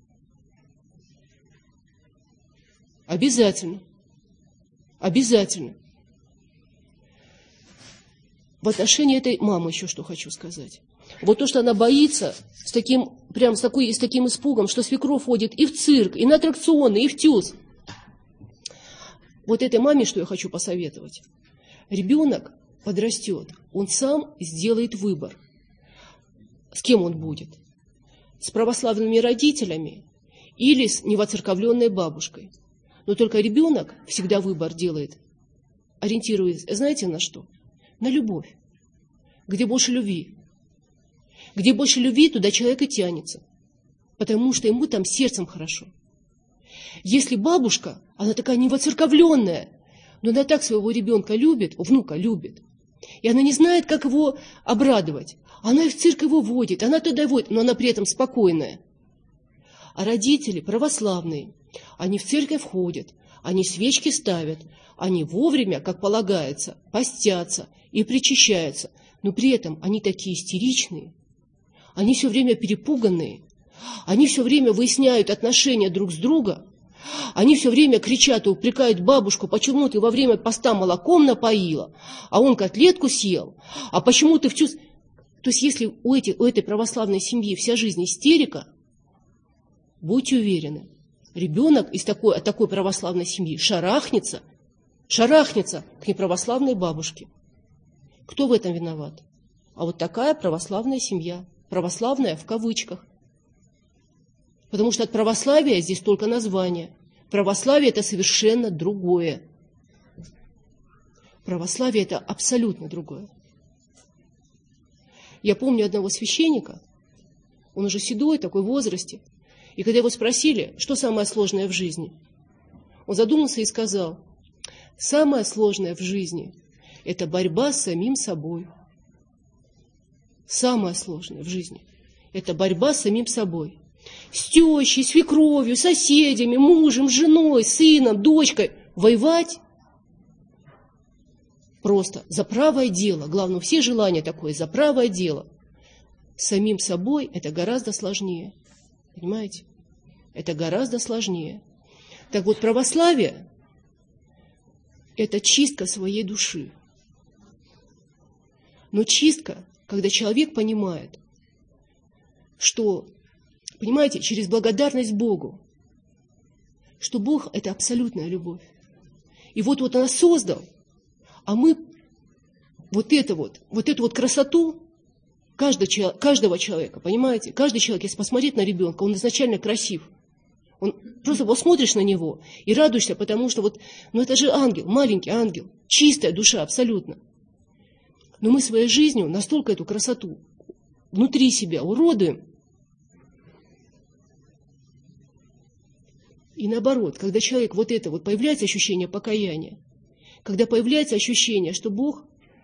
Обязательно. Обязательно. В отношении этой мамы еще что хочу сказать. Вот то, что она боится с таким испугом, что свекровь ходит и в цирк, и на аттракционы, и в ТЮЗ. Вот этой маме что я хочу посоветовать. Ребенок подрастет, он сам сделает выбор. С кем он будет? С православными родителями или с невоцерковленной бабушкой? Но только ребенок всегда выбор делает, ориентируясь, знаете, на что? На любовь. Где больше любви? Где больше любви, туда человек и тянется, потому что ему там сердцем хорошо. Если бабушка, она такая невоцерковленная, но она так своего ребенка любит, внука любит, и она не знает, как его обрадовать. Она и в цирк его водит, она туда водит, но она при этом спокойная. А родители православные, они в церковь ходят, они свечки ставят, они вовремя, как полагается, постятся и причащаются, но при этом они такие истеричные, они все время перепуганные, они все время выясняют отношения друг с другом, они все время кричат и упрекают бабушку, почему ты во время поста молоком напоила, а он котлетку съел, а почему ты в чувств... То есть если у этой православной семьи вся жизнь истерика, будьте уверены, ребенок от такой православной семьи шарахнется к неправославной бабушке. Кто в этом виноват? А вот такая православная семья, православная в кавычках. Потому что от православия здесь только название. Православие – это совершенно другое. Православие – это абсолютно другое. Я помню одного священника, он уже седой, такой в возрасте, и когда его спросили, что самое сложное в жизни, он задумался и сказал, самое сложное в жизни – это борьба с самим собой. Самое сложное в жизни – это борьба с самим собой. С тещей, свекровью, соседями, мужем, женой, сыном, дочкой. Воевать просто за правое дело. Главное, все желания такое, за правое дело. С самим собой это гораздо сложнее. Понимаете? Это гораздо сложнее. Так вот, православие – это чистка своей души. Но чистка, когда человек понимает, что, понимаете, через благодарность Богу, что Бог – это абсолютная любовь. И вот Он нас создал, а мы вот эту красоту каждого человека, понимаете, каждый человек, если посмотреть на ребенка, он изначально красив. Он просто смотришь на него и радуешься, потому что это же ангел, маленький ангел, чистая душа абсолютно. Но мы своей жизнью настолько эту красоту внутри себя уродуем. И наоборот, когда человек появляется ощущение покаяния, когда появляется ощущение, что Бог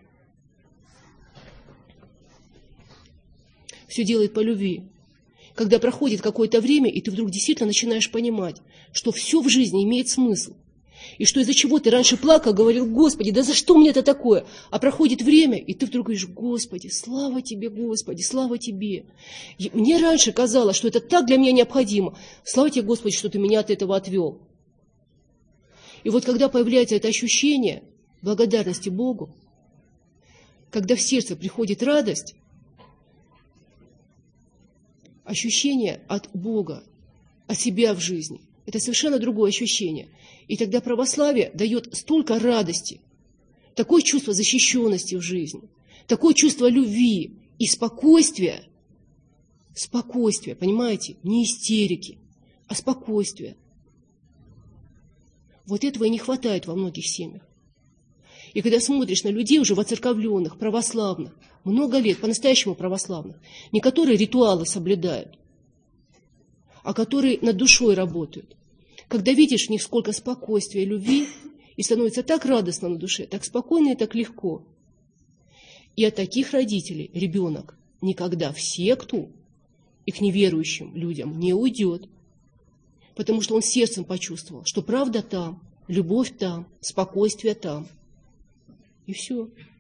все делает по любви, когда проходит какое-то время, и ты вдруг действительно начинаешь понимать, что все в жизни имеет смысл, и что из-за чего ты раньше плакал, говорил, Господи, да за что мне это такое? А проходит время, и ты вдруг говоришь, Господи, слава Тебе, Господи, слава Тебе. И мне раньше казалось, что это так для меня необходимо. Слава Тебе, Господи, что Ты меня от этого отвел. И вот когда появляется это ощущение благодарности Богу, когда в сердце приходит радость, ощущение от Бога, от себя в жизни, это совершенно другое ощущение. И тогда православие дает столько радости, такое чувство защищенности в жизни, такое чувство любви и спокойствия, понимаете, не истерики, а спокойствия. Вот этого и не хватает во многих семьях. И когда смотришь на людей уже воцерковленных, православных, много лет, по-настоящему православных, не которые ритуалы соблюдают, а которые над душой работают, когда видишь в них сколько спокойствия и любви, и становится так радостно на душе, так спокойно и так легко. И от таких родителей ребенок никогда в секту и к неверующим людям не уйдет, потому что он сердцем почувствовал, что правда там, любовь там, спокойствие там. И все.